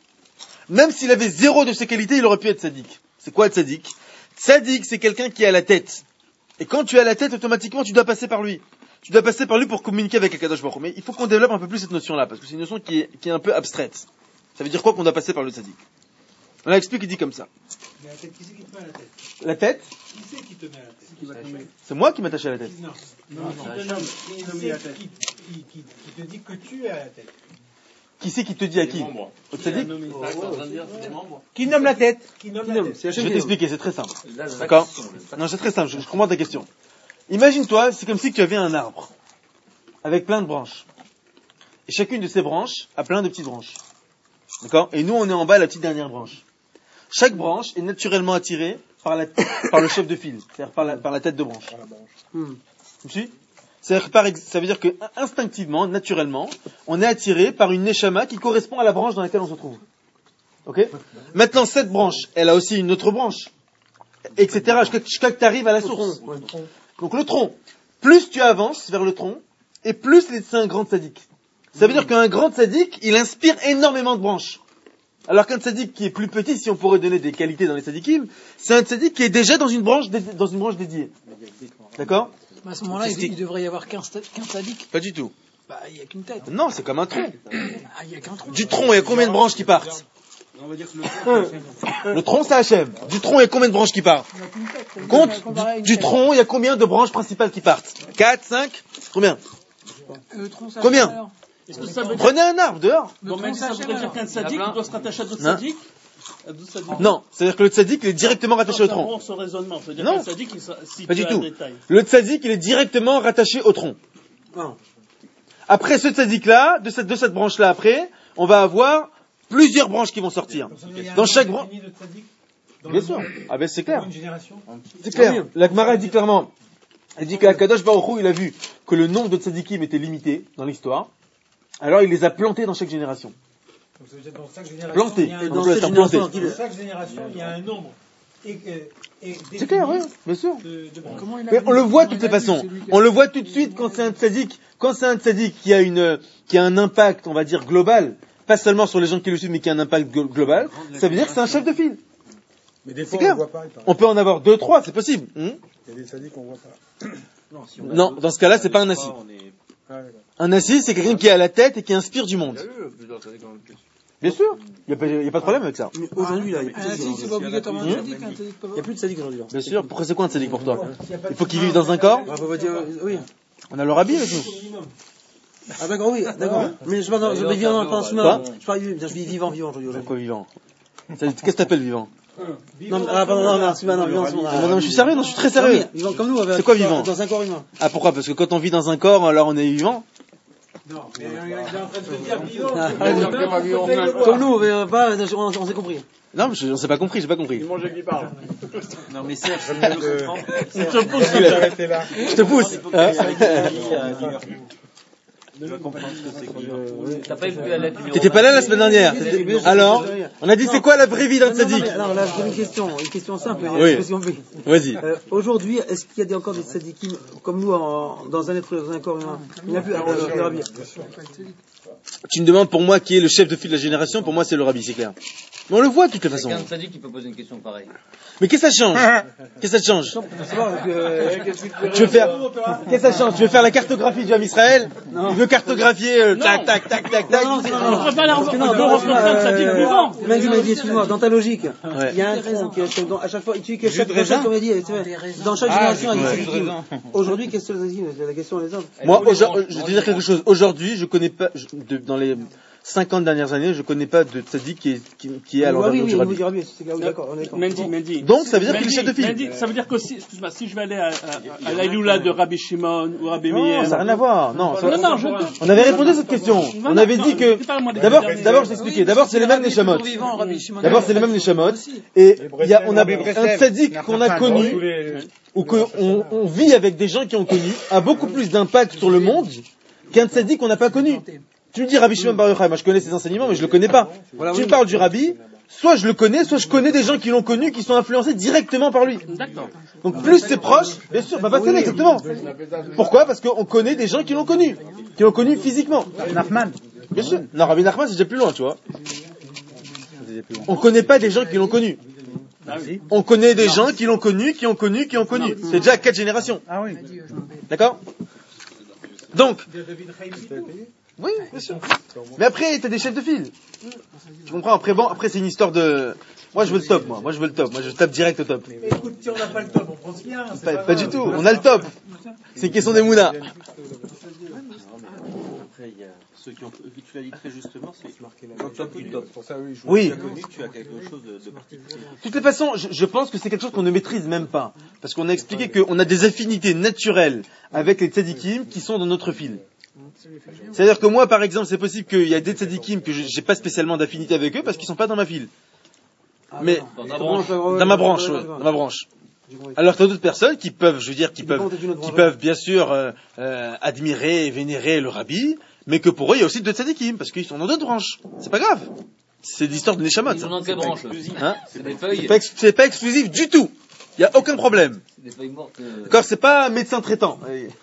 Même s'il avait zéro de ses qualités, il aurait pu être tzaddik. C'est quoi le tzaddik? Tzaddik, c'est quelqu'un qui a la tête. Et quand tu as la tête, automatiquement, tu dois passer par lui. Tu dois passer par lui pour communiquer avec Akadosh Baruch Hu. Mais il faut qu'on développe un peu plus cette notion-là, parce que c'est une notion qui est, qui est un peu abstraite. Ça veut dire quoi qu'on doit passer par le tzaddik? On l'explique, il dit comme ça. Mais la tête, qui c'est qui te met à la tête? La tête? Qui c'est qui te met à la tête? C'est moi qui m'attache à la tête. Non, non, non, qui te nomme. Qui c'est qui, qui, qui, qui te dit que tu es à la tête? Qui c'est qui te dit à qui? Au tzaddik? Qui nomme la tête? Qui nomme Qui la nomme? tête? Je vais t'expliquer, c'est très simple. D'accord? Non, c'est très simple, je, je comprends ta question. Imagine-toi, c'est comme si tu avais un arbre, avec plein de branches. Et chacune de ces branches a plein de petites branches. D'accord? Et nous, on est en bas à la petite dernière branche. Chaque branche est naturellement attirée par, la, par le chef de file, c'est-à-dire par la, par la tête de branche. Hmm. Tu me suis? C'est-à-dire, par, ça veut dire que instinctivement, naturellement, on est attiré par une neshama qui correspond à la branche dans laquelle on se trouve. Ok? Maintenant, cette branche, elle a aussi une autre branche, et cetera. Jusqu'à que tu arrives à la source. Donc le tronc, plus tu avances vers le tronc, et plus c'est un grand tzaddik. Ça veut dire qu'un grand tzaddik, il inspire énormément de branches. Alors qu'un tzaddik qui est plus petit, si on pourrait donner des qualités dans les tzaddikim, c'est un tzaddik qui est déjà dans une branche, dé- dans une branche dédiée. D'accord? À ce moment-là, il, il devrait y avoir qu'un tzaddik. Pas du tout. Bah, il n'y a qu'une tête. Non, c'est comme un tronc. Ah, il n'y a qu'un tronc. Du tronc, il y a combien de branches qui partent? On va dire que le tronc, Le tronc, ça achève. Du tronc, il y a combien de branches qui partent? Il n'y a qu'une tête. Ça veut Compte, dire comparé à une du, du tête. tronc, il y a combien de branches principales qui partent? quatre, cinq? Combien? Le tronc, ça Combien? achève alors. est-ce que ça veut dire, Prenez un arbre dehors. Le bon, tronc, même ça ça achève voudrait dire alors. qu'un tzaddik doit se rattacher à d'autres Non. tzaddiks? À d'autres tzaddiks? Non, c'est-à-dire que le tzaddik, il est directement rattaché au C'est un tronc. bon ce raisonnement. C'est-à-dire Non. qu'un tzaddik, il sera- si Pas tu du as tout. un détail. Le tzaddik, il est directement rattaché au tronc. Non. Après ce tzaddik-là, de cette, de cette branche-là après, on va avoir plusieurs branches qui vont sortir. Donc, ça veut dire qu'il y a un Dans nombre chaque branche. défini de tzaddik dans Bien le sûr. monde Ah ben c'est pour clair. une génération. C'est clair. La Gemara dit clairement, elle dit qu'Akadosh Baruch Hu, il a vu que le nombre de tzaddikim était limité dans l'histoire. Alors il les a plantés dans chaque génération. Donc ça veut dire dans chaque génération, Plantés. il y a un Et Dans dans nombre. le cette planté. génération, Dans chaque génération, il y a un nombre. Et, et, et C'est clair, oui, bien sûr. de, de branches. Comment il a Mais vu- on le voit de comment toutes les il a vu façons. celui qui a- On le voit tout de suite quand c'est un tzaddik, quand c'est un tzaddik qui a une, qui a un impact, on va dire, global, pas seulement sur les gens qui le suivent, mais qui a un impact glo- global, ça veut dire que c'est un chef de file. Mais des C'est fois, on clair. ne voit pas. il paraît. On peut en avoir deux, trois, c'est possible. Hmm Il y a des tzaddiks qu'on ne voit pas. Non, si on a Non, d'autres dans ce cas-là, c'est pas un tzaddiks, nassi. on est- Ah, d'accord. Un nassi, c'est quelqu'un qui est à la tête et qui inspire du monde. Bien sûr. Il n'y a, pas- y a pas de problème avec ça. Mais aujourd'hui, là, il n'y a Un plus de tzaddik, c'est pas obligatoirement un Hum tzaddik, un tzaddik pas. Il y a plus de tzaddik aujourd'hui. Bien sûr. Pourquoi c'est quoi un tzaddik pour toi? S'il y a pas de Il faut qu'il chemin, vive dans un on corps. On va pas dire, oui. On a le rabbi avec nous. au minimum. Ah d'accord, oui, d'accord. Mais je parle dans, je vis vivant dans le Quoi? Je parle, je vis vivant, vivant aujourd'hui. Quoi vivant? Qu'est-ce que t'appelles vivant? Non, ah, pardon, non, non, c'est pas, non, vivant, c'est bon. Ah, non, mais je suis sérieux, non, je suis très sérieux. Vivant comme nous, c'est quoi vivant? Dans un corps humain. Ah, pourquoi? Parce que quand on vit dans un corps, alors on est vivant? Non, mais il est en train de se dire vivant. Comme nous, mais pas, on, on s'est compris. Non, je, on s'est pas compris, j'ai pas compris. qui parle. Non, mais Serge, je te pousse. Je te pousse. T'as pas écouté la lettre numéro T'étais pas là la semaine dernière. Alors, on a dit c'est quoi la vraie vie d'un tzaddik? Non, là, j'ai une question, une question simple. Oui. Vas-y. Euh, aujourd'hui, est-ce qu'il y a des, encore des tzaddikim comme nous en, dans un être, dans un corps humain? Il n'y a plus à le rabbi. Tu me demandes pour moi qui est le chef de file de la génération, pour moi c'est le rabbi, c'est clair. Mais on le voit de toute façon. Quelqu'un de tzaddik qui peut poser une question pareille. Mais qu'est-ce que ça change? Qu'est-ce que ça change? Tu veux faire, qu'est-ce que ça change? Tu veux faire la cartographie du Ham Israël? Tu veux cartographier, euh, tac, tac, tac, tac, tac? Non, non, non, non. Non, non, Mehdi, Mehdi, excuse-moi, dans ta logique, il y a un tronc qui est, à chaque fois, tu dis que chaque, dans chaque, comme il dit, dans chaque génération, il y a des tzaddikim. Aujourd'hui, qu'est-ce que c'est le tzaddikim? La question des autres. Moi, je vais te dire quelque chose. Aujourd'hui, je connais pas, je, de, dans les cinquante dernières années, je connais pas de tzaddik qui est, qui, qui est à l'endroit du rabbi. Donc, ça veut dire qu'il est chef de file. Ça veut dire que si, excuse-moi, si je vais aller à, à, à l'Aïloula de Rabbi Shimon ou Rabbi Meir. Non, ça n'a rien à voir. Non, ça, non, non, je... on avait répondu à cette question. On avait dit que, d'abord, d'abord, je t'expliquais. D'abord, c'est les mêmes neshamot. D'abord, c'est les mêmes neshamot. Et il y a, on a un tzaddik qu'on a connu, ou qu'on on vit avec des gens qui ont connu, a beaucoup plus d'impact sur le monde qu'un tzaddik qu'on n'a pas connu. Tu me dis Rabbi Shimon Bar Yochai, moi je connais ses enseignements, mais je le connais pas. Voilà, tu me parles du rabbi, soit je le connais, soit je connais des gens qui l'ont connu, qui sont influencés directement par lui. D'accord. Donc plus c'est proche, bien sûr, bah, bah c'est exactement. Pourquoi? Parce qu'on connaît des gens qui l'ont connu, qui l'ont connu physiquement. Nachman. Bien sûr. Non, Rabbi Nachman c'est déjà plus loin, tu vois. On connaît pas des gens qui l'ont connu. On connaît des gens qui l'ont connu, qui ont connu, qui ont connu. C'est déjà quatre générations. Ah oui. D'accord? Donc. Oui, bien sûr. Mais après, t'as des chefs de file. Tu comprends? Après, bon, après, c'est une histoire de. Moi, je veux le top, moi. Moi, je veux le top. Moi, je tape direct au top. Mais écoute, si on n'a pas le top, on prend ce qu'il y a. Pas, pas, pas du tout. On a le top. C'est une question des mounas. Après, il y a ceux qui ont. Tu l'as dit très justement, c'est le top du top. Oui. Tu as quelque chose de particulier. De toutes les façons, je, je pense que c'est quelque chose qu'on ne maîtrise même pas. Parce qu'on a expliqué qu'on a des affinités naturelles avec les tzadikim qui sont dans notre fil. C'est-à-dire que moi, par exemple, c'est possible qu'il y a des tzadikim que je n'ai pas spécialement d'affinité avec eux parce qu'ils sont pas dans ma file. Mais dans, ta branche. dans ma branche, ouais, dans ma branche. Alors que t'as d'autres personnes qui peuvent, je veux dire, qui peuvent, qui peuvent bien sûr euh, euh, admirer et vénérer le rabbi, mais que pour eux il y a aussi deux tzadikim parce qu'ils sont dans d'autres branches. C'est pas grave. C'est l'histoire de Neshamot. Ils sont dans quelle branche? Hein? C'est des feuilles. C'est pas, ex- c'est pas exclusif du tout. Il y a aucun problème. C'est des feuilles mortes. Euh... D'accord, c'est pas un médecin traitant.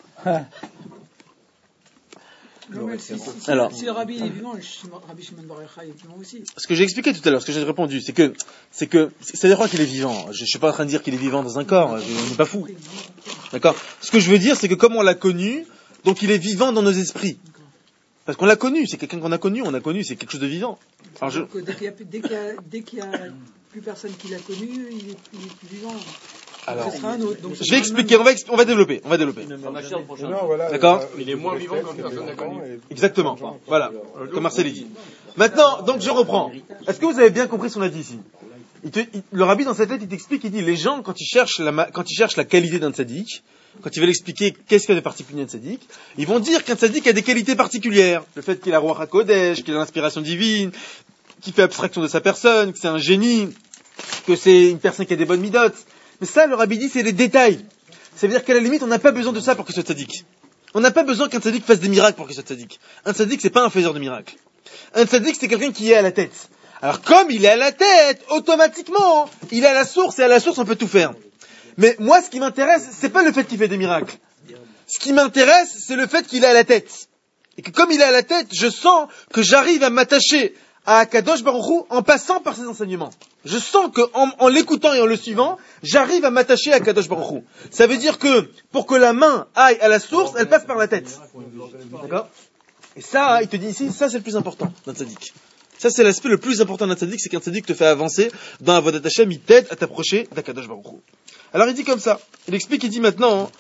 Non, mais si, si, si, Alors. si le rabbi est vivant, le rabbi Shimon Bar Yochai est vivant aussi. Ce que j'ai expliqué tout à l'heure, ce que j'ai répondu, c'est que, c'est que, c'est des fois qu'il est vivant. Je, je suis pas en train de dire qu'il est vivant dans un corps. Je, on n'est pas fou. D'accord? Ce que je veux dire, c'est que comme on l'a connu, donc il est vivant dans nos esprits. Parce qu'on l'a connu, c'est quelqu'un qu'on a connu, on a connu, c'est quelque chose de vivant. Alors je... Donc, dès qu'il y a, dès qu'il y a, dès qu'il y a plus personne qui l'a connu, il est, il est plus vivant. Alors, ce sera un autre. Donc, je vais expliquer, on va, exp- on va développer, on va développer. D'accord? Il est moins vivant comme personne n'a connu. Exactement. Voilà. Comme Marcel dit. Maintenant, donc je reprends. Est-ce que vous avez bien compris ce qu'on a dit ici? Il te, il, le rabbi dans cette lettre, il t'explique, il dit, les gens, quand ils cherchent la, quand ils cherchent la qualité d'un tzaddik, quand ils veulent expliquer qu'est-ce qu'il y a de particulier d'un tzaddik, ils vont dire qu'un tzaddik a des qualités particulières. Le fait qu'il a Ruach HaKodesh, qu'il a l'inspiration divine, qu'il fait abstraction de sa personne, que c'est un génie, que c'est une personne qui a des bonnes midotes. Mais ça, le rabbi dit, c'est les détails. Ça veut dire qu'à la limite, on n'a pas besoin de ça pour qu'il soit tzaddik. On n'a pas besoin qu'un tzaddik fasse des miracles pour qu'il soit tzaddik. Un tzaddik, c'est pas un faiseur de miracles. Un tzaddik, c'est quelqu'un qui est à la tête. Alors, comme il est à la tête, automatiquement, il est à la source, et à la source, on peut tout faire. Mais moi, ce qui m'intéresse, c'est pas le fait qu'il fait des miracles. Ce qui m'intéresse, c'est le fait qu'il est à la tête. Et que comme il est à la tête, je sens que j'arrive à m'attacher à Akadosh Baruch Hu en passant par ses enseignements. Je sens que en, en l'écoutant et en le suivant, j'arrive à m'attacher à Akadosh Baruch Hu. Ça veut dire que pour que la main aille à la source, elle passe par la tête. D'accord? Et ça, il te dit ici, ça c'est le plus important d'un tzaddik. Ça c'est l'aspect le plus important d'un tzaddik, c'est qu'un tzaddik te fait avancer dans Avodat Hashem, il t'aide à t'approcher d'Akadosh Baruch Hu. Alors il dit comme ça, il explique, il dit maintenant,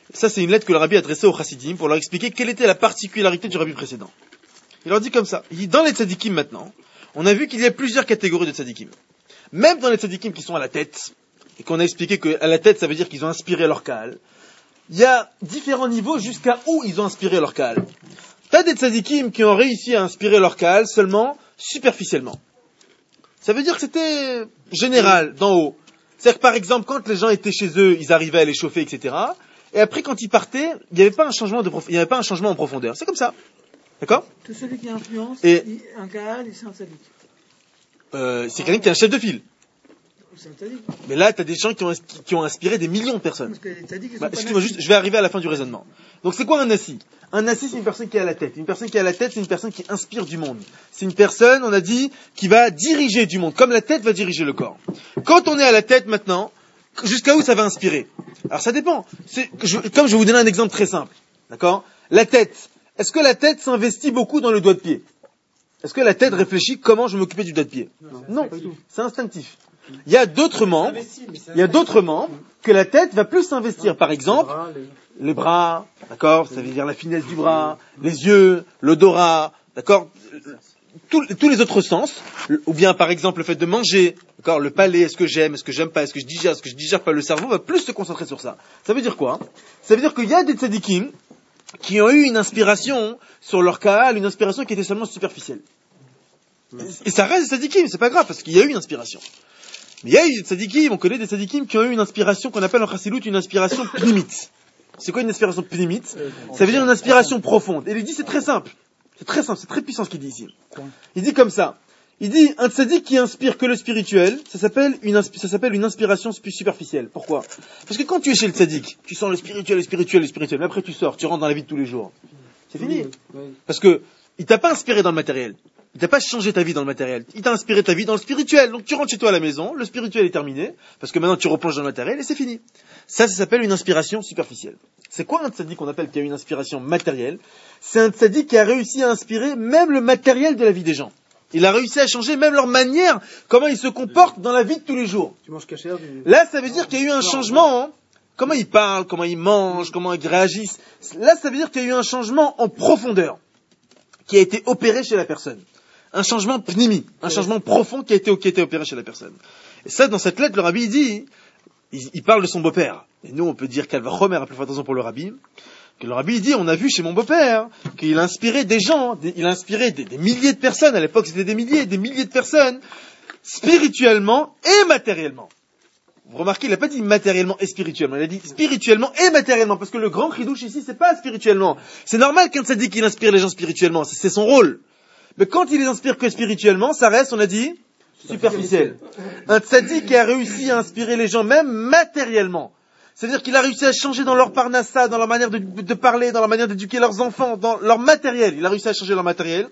Ça, c'est une lettre que le rabbi a adressée aux chassidim pour leur expliquer quelle était la particularité du rabbi précédent. Il leur dit comme ça. Il dit, dans les tzadikim maintenant, on a vu qu'il y a plusieurs catégories de tzadikim. Même dans les tzadikim qui sont à la tête, et qu'on a expliqué qu'à la tête, ça veut dire qu'ils ont inspiré leur kahal, il y a différents niveaux jusqu'à où ils ont inspiré leur kahal. T'as des tzadikim qui ont réussi à inspirer leur kahal seulement superficiellement. Ça veut dire que c'était général, d'en haut. C'est-à-dire que par exemple, quand les gens étaient chez eux, ils arrivaient à les chauffer, et cetera. Et après, quand ils partaient, il n'y avait pas un changement de prof... il n'y avait pas un changement en profondeur. C'est comme ça. D'accord? Tout celui qui influence, et... il... un kahal, c'est un tzaddik. Euh, c'est quelqu'un qui est un chef de file. C'est un tzaddik. Mais là, tu as des gens qui ont, qui ont inspiré des millions de personnes. Parce que les tzaddiks, ils bah, sont excuse-moi juste, je vais arriver à la fin du raisonnement. Donc c'est quoi un nassi? Un nassi, c'est une personne qui est à la tête. Une personne qui est à la tête, c'est une personne qui inspire du monde. C'est une personne, on a dit, qui va diriger du monde, comme la tête va diriger le corps. Quand on est à la tête maintenant, jusqu'à où ça va inspirer? Alors ça dépend. C'est, je, comme je vais vous donner un exemple très simple. D'accord? La tête. Est-ce que la tête s'investit beaucoup dans le doigt de pied? Est-ce que la tête réfléchit comment je vais m'occuper du doigt de pied? Non, non, c'est instinctif. Il y a d'autres membres, il y a d'autres membres que la tête va plus s'investir. Par exemple, les bras, d'accord, ça veut dire la finesse du bras, les yeux, l'odorat, d'accord, tous, tous les autres sens, ou bien par exemple le fait de manger, d'accord, le palais, est-ce que j'aime, est-ce que j'aime pas, est-ce que je digère, est-ce que je digère pas, le cerveau va plus se concentrer sur ça. Ça veut dire quoi? Ça veut dire qu'il y a des tzadikim qui ont eu une inspiration sur leur kahal, une inspiration qui était seulement superficielle. Et ça reste des tzadikim, c'est pas grave, parce qu'il y a eu une inspiration. Mais il y a eu des tzadikim, on connaît des tzadikim qui ont eu une inspiration qu'on appelle en chassidout une inspiration pnimite. C'est quoi une inspiration pnimite? Ça veut dire une inspiration profonde. Et il dit c'est très simple. C'est très simple, c'est très puissant ce qu'il dit ici. Il dit comme ça. Il dit un tzadik qui inspire que le spirituel, ça s'appelle une, inspi- ça s'appelle une inspiration superficielle. Pourquoi? Parce que quand tu es chez le tzadik, tu sens le spirituel, le spirituel, le spirituel. Mais après tu sors, tu rentres dans la vie de tous les jours. C'est fini. Parce que il t'a pas inspiré dans le matériel. Il t'a pas changé ta vie dans le matériel. Il t'a inspiré ta vie dans le spirituel. Donc tu rentres chez toi à la maison, le spirituel est terminé, parce que maintenant tu replonges dans le matériel et c'est fini. Ça, ça s'appelle une inspiration superficielle. C'est quoi un tzaddik qu'on appelle qui a une inspiration matérielle? C'est un tzaddik qui a réussi à inspirer même le matériel de la vie des gens. Il a réussi à changer même leur manière, comment ils se comportent dans la vie de tous les jours. Tu manges cachère, tu... Là, ça veut dire qu'il y a eu un changement. Hein. Comment ils parlent, comment ils mangent, comment ils réagissent. Là, ça veut dire qu'il y a eu un changement en profondeur qui a été opéré chez la personne. Un changement pnimi, un changement profond qui a été, qui a été opéré chez la personne. Et ça, dans cette lettre, le rabbi il dit, il, il parle de son beau-père. Et nous, on peut dire qu'Alva Chomer a plus attention pour le rabbi. Que le rabbi il dit, on a vu chez mon beau-père qu'il inspirait des gens, des, il inspirait des, des milliers de personnes. À l'époque, c'était des milliers, des milliers de personnes, spirituellement et matériellement. Vous remarquez, il n'a pas dit matériellement et spirituellement. Il a dit spirituellement et matériellement. Parce que le grand chidouche ici, c'est pas spirituellement. C'est normal qu'un tzaddik qu'il inspire les gens spirituellement. C'est, c'est son rôle. Mais quand il les inspire que spirituellement, ça reste, on a dit, superficiel. Un tzaddik qui a réussi à inspirer les gens même matériellement. C'est-à-dire qu'il a réussi à changer dans leur parnassa, dans leur manière de, de parler, dans leur manière d'éduquer leurs enfants, dans leur matériel. Il a réussi à changer leur matériel.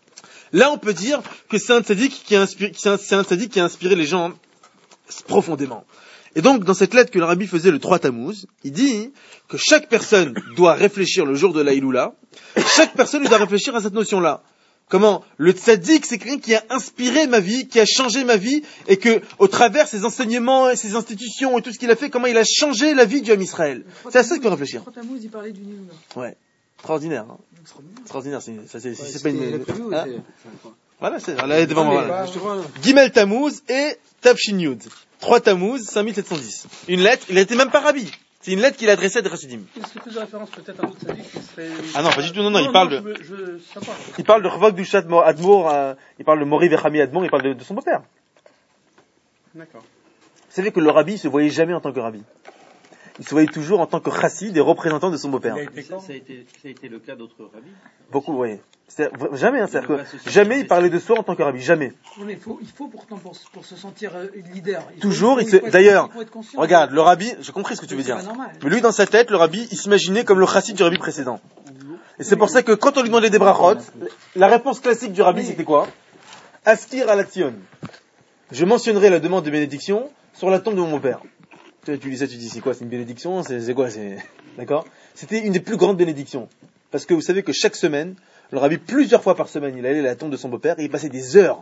Là, on peut dire que c'est un tzaddik qui a inspiré, c'est un, c'est un tzaddik qui a inspiré les gens profondément. Et donc, dans cette lettre que le rabbi faisait le trois Tammuz, il dit que chaque personne doit réfléchir le jour de la Iloula. Chaque personne doit réfléchir à cette notion-là. Comment? Le tzaddik, c'est quelqu'un qui a inspiré ma vie, qui a changé ma vie, et que, au travers ses enseignements, et ses institutions, et tout ce qu'il a fait, comment il a changé la vie du Ham Israël. C'est à ça qu'il faut réfléchir. Il parlait du Nil. Ouais. Extraordinaire, hein. Extraordinaire, c'est, ça, c'est, c'est, c'est pas une, hein? Voilà, c'est, elle est devant moi, voilà. Gimel Tammuz et Tafshin Yud. trois Tammuz, cinq mille sept cent dix. Une lettre, il a été même pas rabbi. C'est une lettre qu'il a adressée à des chassidim. Est-ce que plus de référence peut-être à un autre tzaddik qui serait... Ah non, pas du tout, non, non, non il parle de... Je, je, je il parle de Chevok du Chat Admour, euh, il parle de Mori Vechami Admour, il parle de, de son beau-père. D'accord. Vous savez que le rabbi se voyait jamais en tant que rabbi. Il se voyait toujours en tant que chassid et représentant de son beau-père. Ça, ça, a été, ça a été le cas d'autres rabbis. Beaucoup, oui. C'est, jamais, hein, c'est-à-dire que jamais il parlait de soi en tant que rabbi, jamais. Mais il faut, il faut pourtant pour, pour se sentir leader. Il toujours, faut, il, il se, faut d'ailleurs, conscient, regarde, le rabbi, j'ai compris ce que tu veux dire. Mais lui, dans sa tête, le rabbi, il s'imaginait comme le chassid du rabbi précédent. Et c'est pour ça que quand on lui demandait des brachot, la réponse classique du rabbi, c'était quoi? Askir à l'action. Je mentionnerai la demande de bénédiction sur la tombe de mon père. Tu, tu lis ça, tu dis c'est quoi? C'est une bénédiction? C'est, c'est quoi? C'est, d'accord? C'était une des plus grandes bénédictions. Parce que vous savez que chaque semaine, le rabbi, plusieurs fois par semaine, il allait à la tombe de son beau-père et il passait des heures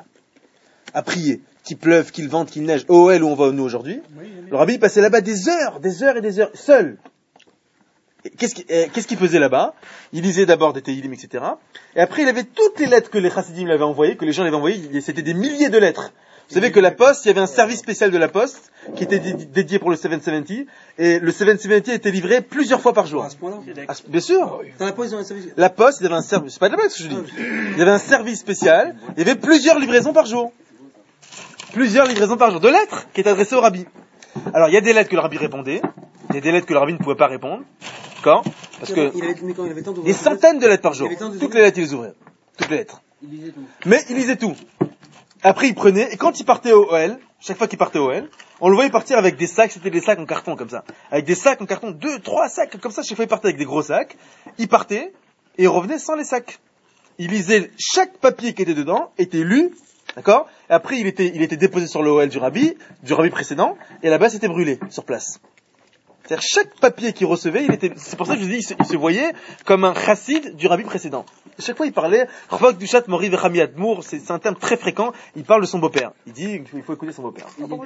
à prier. Qu'il pleuve, qu'il vente, qu'il neige. O L où on va nous aujourd'hui. Le rabbi, il passait là-bas des heures, des heures et des heures, seul. qu'est-ce qu'il, euh, qu'est-ce qu'il faisait là-bas? Il lisait d'abord des Tehillim, et cetera. Et après, il avait toutes les lettres que les chassidim lui avaient envoyées, que les gens lui avaient envoyées. C'était des milliers de lettres. Vous savez que la Poste, il y avait un service spécial de la Poste qui était dé- dédié pour le sept cent soixante, et le sept cent soixante était livré plusieurs fois par jour. À ce point-là. Ah, bien sûr. Dans la pause, ils ont un service. La Poste, il y avait un service, c'est pas de la blague ce que je dis. Il y avait un service spécial, il y avait plusieurs livraisons par jour. Plusieurs livraisons par jour de lettres qui étaient adressées au rabbi. Alors, il y a des lettres que le rabbi répondait, il y a des lettres que le rabbi ne pouvait pas répondre. D'accord? Parce que, Il avait, mais quand il avait le temps d'ouvrir des centaines de lettres par jour. Il avait le temps de Toutes les lettres, il les ouvrait. Toutes les lettres. Mais il lisait tout. Après, il prenait, et quand il partait au O L, chaque fois qu'il partait au O L, on le voyait partir avec des sacs, c'était des sacs en carton comme ça. Avec des sacs en carton, deux, trois sacs comme ça, chaque fois il partait avec des gros sacs. Il partait, et il revenait sans les sacs. Il lisait, chaque papier qui était dedans était lu, d'accord? Et après, il était, il était déposé sur le O L du rabbi, du rabbi précédent, et là-bas, c'était brûlé, sur place. C'est-à-dire, chaque papier qu'il recevait, il était, c'est pour ça que je vous dis, il se, il se voyait comme un chassid du rabbi précédent. Et chaque fois, il parlait, Chvak Dushat Mori Vechami Admour, c'est, c'est un terme très fréquent, il parle de son beau-père. Il dit qu'il faut écouter son beau-père.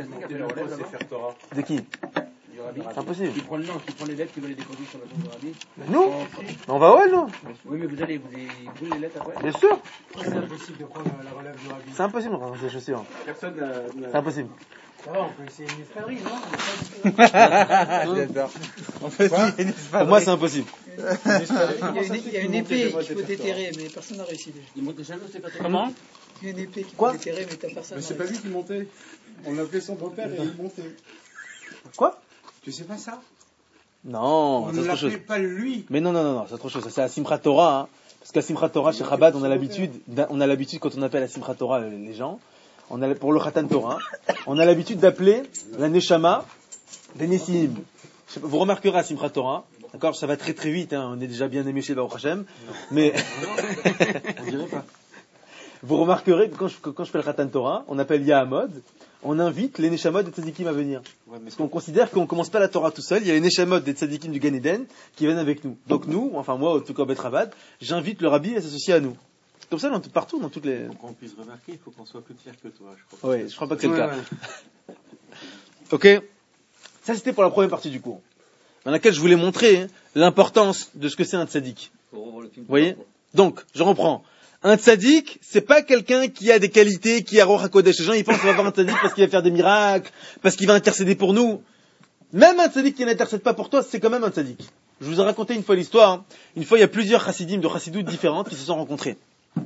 De qui? C'est impossible. Qui prend le nom, qui prend les lettres, qui va les déposer sur la tombe du rabbi. Nous? On va au O L, nous? Oui, mais vous allez, vous allez brûler les lettres après. Bien sûr. C'est impossible de prendre la relève du rabbi. C'est impossible, on ranger les chaussures. Personne n'a. C'est impossible. Ça va, on peut essayer une espadrille, non? J'adore. On peut essayer une espadrille. Pour moi, c'est impossible. Il y a une, il y a une épée qu'il faut déterrer, mais personne n'a réussi déjà. Il monte les cheveux, c'est pas très Comment? Il y a une épée qu'il Quoi faut déterrer, mais t'as personne. Mais n'a c'est pas réussi. lui qui montait. On appelait son beau-père et il montait. Quoi? Tu sais pas ça? Non, On c'est ne autre chose. l'appelait pas lui. Mais non, non, non, non, c'est autre chose. Ça, c'est la Simchat Torah, hein. Parce qu'à Simchat Torah, chez Chabad, on a l'habitude, d'a- on a l'habitude, quand on appelle à Simchat Torah euh, les gens, on a, pour le Khatan Torah, on a l'habitude d'appeler la Neshama des Nessim. Je sais pas, vous remarquerez à Simchat Torah, d'accord, ça va très très vite, hein, on est déjà bien aimé chez Baruch Hashem, mais, on dirait pas. Vous remarquerez que quand je, que quand je fais le Khatan Torah, on appelle Yahamod, on invite les Neshamot des Tzadikim à venir. Parce qu'on considère qu'on commence pas la Torah tout seul, il y a les Neshamot des Tzadikim du Gan Eden qui viennent avec nous. Donc nous, enfin moi, au tout cas Betravad, j'invite le Rabbi à s'associer à nous. C'est comme ça dans tout, partout, dans toutes les... Pour qu'on puisse remarquer, il faut qu'on soit plus clair que toi, je crois. Oui, je crois pas que c'est Ouais, le cas. ouais. Ok? Ça c'était pour la première partie du cours, dans laquelle je voulais montrer hein, l'importance de ce que c'est un tzaddik. Vous voyez? Donc, je reprends. Un tzaddik, c'est pas quelqu'un qui a des qualités, qui a Roch HaKodesh. Les gens, ils pensent qu'on va avoir un tzaddik parce qu'il va faire des miracles, parce qu'il va intercéder pour nous. Même un tzaddik qui n'intercède pas pour toi, c'est quand même un tzaddik. Je vous ai raconté une fois l'histoire. Hein. Une fois, il y a plusieurs chassidim de chassidoutes différentes qui se sont rencontrés.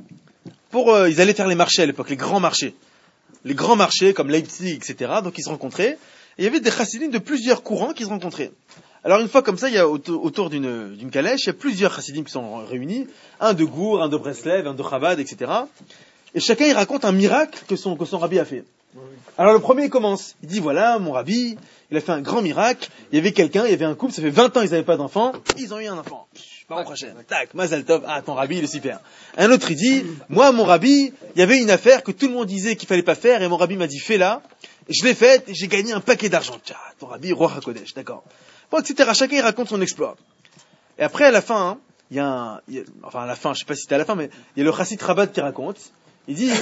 Pour, euh, ils allaient faire les marchés à l'époque, les grands marchés. Les grands marchés, comme Leipzig, et cetera. Donc, ils se rencontraient. Et il y avait des chassidim de plusieurs courants qui se rencontraient. Alors une fois comme ça, il y a autour, autour d'une, d'une calèche, il y a plusieurs chassidim qui sont réunis, un de Gour, un de Breslev, un de Chabad, et cetera. Et chacun il raconte un miracle que son, que son rabbi a fait. Alors le premier il commence, il dit voilà, mon rabbi, il a fait un grand miracle, il y avait quelqu'un, il y avait un couple, ça fait vingt ans ils n'avaient pas d'enfant, ils ont eu un enfant. Baruch Hashem, tac, Mazal Tov, ah ton rabbi il est super. Un autre il dit, moi mon rabbi, il y avait une affaire que tout le monde disait qu'il fallait pas faire, et mon rabbi m'a dit fais-la, et je l'ai faite, et j'ai gagné un paquet d'argent. Tiens, ton rabbi, Roch HaKodesh, d'accord. Bon, et cetera. Chacun il raconte son exploit. Et après, à la fin, hein, il y a un, il y a, enfin à la fin, je sais pas si c'était à la fin, mais il y a le chassid Rabat qui raconte. Il dit,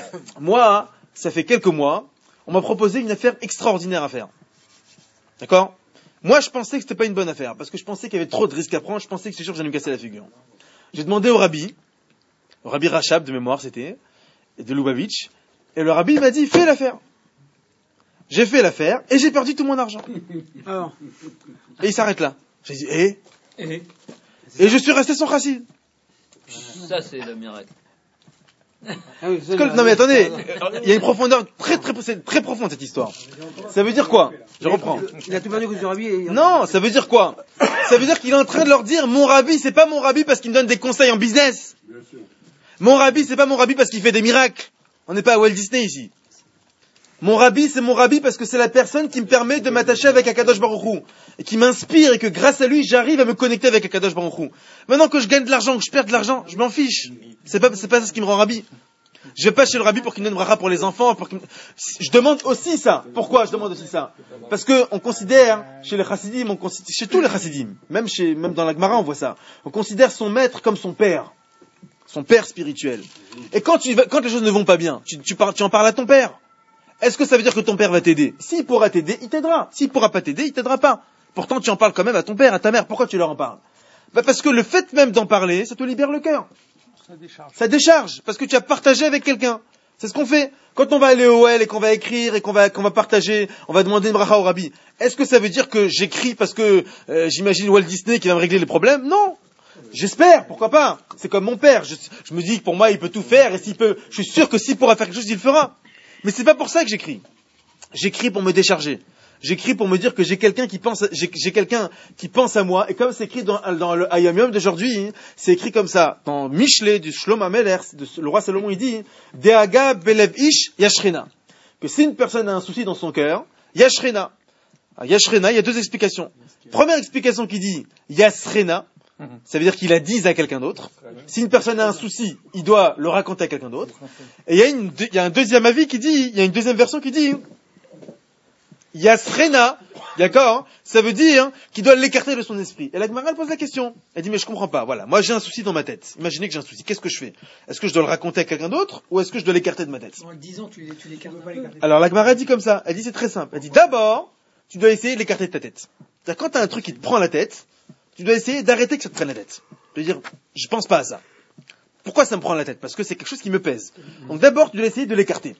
moi, ça fait quelques mois, on m'a proposé une affaire extraordinaire à faire. D'accord? Moi, je pensais que c'était pas une bonne affaire, parce que je pensais qu'il y avait trop de risques à prendre, je pensais que c'est sûr que j'allais me casser la figure. J'ai demandé au rabbi, au rabbi Rachab de mémoire c'était, et de Lubavitch, et le rabbi m'a dit, fais l'affaire. J'ai fait l'affaire, et j'ai perdu tout mon argent. Alors. Et il s'arrête là. J'ai dit, eh? Et, Et je suis resté sans chassid. Ça, c'est le miracle. Ah oui, ça, Comme- Non mais attendez, il y a une profondeur très très, c'est très profonde cette histoire. Ça veut dire quoi? Je reprends. Il a tout perdu à cause du rabbi. Et... Non, ça veut dire quoi? Ça veut dire qu'il est en train de leur dire, mon rabbi, c'est pas mon rabbi parce qu'il me donne des conseils en business. Mon rabbi, c'est pas mon rabbi parce qu'il fait des miracles. On n'est pas à Walt Disney ici. Mon rabbi, c'est mon rabbi parce que c'est la personne qui me permet de m'attacher avec Akadosh Baruch Hu, et qui m'inspire, et que grâce à lui, j'arrive à me connecter avec Akadosh Baruch Hu. Maintenant que je gagne de l'argent, que je perds de l'argent, je m'en fiche. C'est pas, c'est pas ça ce qui me rend rabbi. Je vais pas chez le rabbi pour qu'il me donne bracha pour les enfants, pour qu'il me... Je demande aussi ça. Pourquoi je demande aussi ça? Parce que on considère, chez les chassidim, on considère, chez tous les chassidim, même chez, même dans la Gemara, on voit ça. On considère son maître comme son père. Son père spirituel. Et quand tu vas, quand les choses ne vont pas bien, tu, tu, par, tu en parles à ton père. Est-ce que ça veut dire que ton père va t'aider? S'il pourra t'aider, il t'aidera. S'il pourra pas t'aider, il t'aidera pas. Pourtant, tu en parles quand même à ton père, à ta mère. Pourquoi tu leur en parles? Bah parce que le fait même d'en parler, ça te libère le cœur. Ça décharge. Ça décharge, parce que tu as partagé avec quelqu'un. C'est ce qu'on fait. Quand on va aller au L et qu'on va écrire et qu'on va, qu'on va partager, on va demander une bracha au rabbi. Est-ce que ça veut dire que j'écris parce que euh, j'imagine Walt Disney qui va me régler les problèmes? Non. J'espère, pourquoi pas. C'est comme mon père. Je, je me dis que pour moi, il peut tout faire et s'il peut, je suis sûr que s'il pourra faire quelque chose, il le fera. Mais c'est pas pour ça que j'écris. J'écris pour me décharger. J'écris pour me dire que j'ai quelqu'un qui pense, j'ai, j'ai quelqu'un qui pense à moi. Et comme c'est écrit dans, dans le Hayom Yom d'aujourd'hui, c'est écrit comme ça. Dans Michelet du Shlomo Ameler, le roi Salomon, il dit, Deaga belev ish yashrena. Que si une personne a un souci dans son cœur, yashrena. Yashrena, il y a deux explications. Première explication qui dit, yasrena. Ça veut dire qu'il a dit à quelqu'un d'autre. Si une personne a un souci, il doit le raconter à quelqu'un d'autre. Et il y a une, il y a un deuxième avis qui dit, il y a une deuxième version qui dit, Yasrena, d'accord, ça veut dire qu'il doit l'écarter de son esprit. Et la Gemara, elle pose la question. Elle dit, mais je comprends pas, voilà, moi j'ai un souci dans ma tête. Imaginez que j'ai un souci, qu'est-ce que je fais? Est-ce que je dois le raconter à quelqu'un d'autre, ou est-ce que je dois l'écarter de ma tête? En dix ans, tu, tu l'écartes pas. Alors la Gemara dit comme ça, elle dit c'est très simple. Elle dit, d'abord, tu dois essayer de l'écarter de ta tête. C'est-à-dire, quand t'as un truc qui te prend la tête, tu dois essayer d'arrêter que ça te prenne la tête. De dire, je pense pas à ça. Pourquoi ça me prend la tête? Parce que c'est quelque chose qui me pèse. Donc d'abord, tu dois essayer de l'écarter.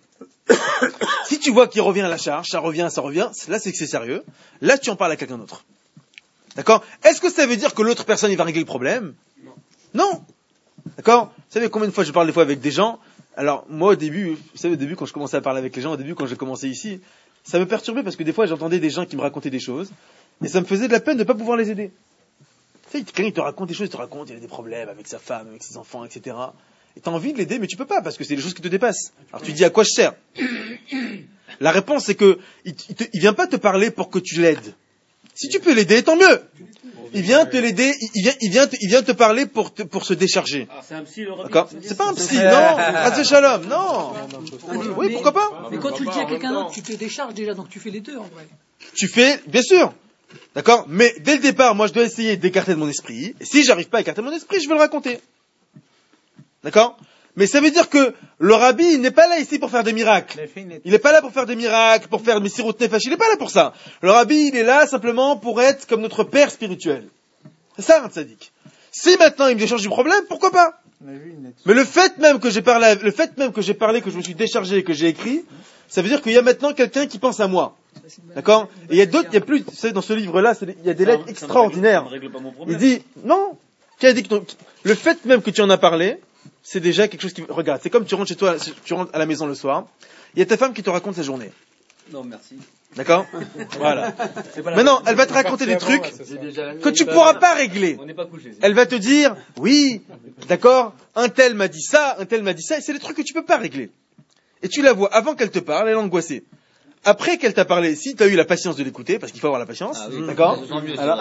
Si tu vois qu'il revient à la charge, ça revient, ça revient, là c'est que c'est sérieux. Là, tu en parles à quelqu'un d'autre. D'accord? Est-ce que ça veut dire que l'autre personne, il va régler le problème? Non. Non. D'accord? Vous savez combien de fois je parle des fois avec des gens? Alors, moi, au début, vous savez, au début, quand je commençais à parler avec les gens, au début, quand j'ai commencé ici, ça me perturbait parce que des fois, j'entendais des gens qui me racontaient des choses, et ça me faisait de la peine de ne pas pouvoir les aider. Tu sais, quelqu'un, il te raconte des choses, il te raconte, il a des problèmes avec sa femme, avec ses enfants, et cetera. Et t'as envie de l'aider, mais tu peux pas, parce que c'est des choses qui te dépassent. Alors tu dis, à quoi je sers? La réponse, c'est que, il, il, te, il vient pas te parler pour que tu l'aides. Si tu peux l'aider, tant mieux. Il vient te l'aider, il vient, il vient, te, il vient te parler pour, te, pour se décharger. Ah, c'est un psy, le rabbi. D'accord? C'est pas un psy, non. Razé Shalom, non. Oui, pourquoi pas? Mais quand tu le dis à quelqu'un d'autre, tu te décharges déjà, donc tu fais les deux en vrai. Tu fais, bien sûr. D'accord? Mais dès le départ, moi, je dois essayer d'écarter de mon esprit. Et si j'arrive pas à écarter mon esprit, je vais le raconter. D'accord? Mais ça veut dire que le rabbi, il n'est pas là ici pour faire des miracles. Il n'est pas là pour faire des miracles, pour faire Messirut Nefesh. Il n'est pas là pour ça. Le rabbi, il est là simplement pour être comme notre père spirituel. C'est ça, un tzaddik. Si maintenant il me décharge du problème, pourquoi pas? Mais le fait même que j'ai parlé, le fait même que j'ai parlé, que je me suis déchargé, que j'ai écrit, ça veut dire qu'il y a maintenant quelqu'un qui pense à moi. D'accord? Et il y a d'autres, il y a plus, vous savez, dans ce livre-là, il y a des lettres ça, extraordinaires. Ça règle, ça règle il dit, non, qui a dit que ton, le fait même que tu en as parlé, c'est déjà quelque chose qui, regarde, c'est comme tu rentres chez toi, tu rentres à la maison le soir, il y a ta femme qui te raconte sa journée. Non, merci. D'accord? Voilà. Maintenant, elle va te raconter des trucs que tu pourras pas régler. Elle va te dire, oui, d'accord, un tel m'a dit ça, un tel m'a dit ça, et c'est des trucs que tu peux pas régler. Et tu la vois, avant qu'elle te parle, elle est angoissée. Après qu'elle t'a parlé, si tu as eu la patience de l'écouter, parce qu'il faut avoir la patience, ah oui, d'accord? Alors,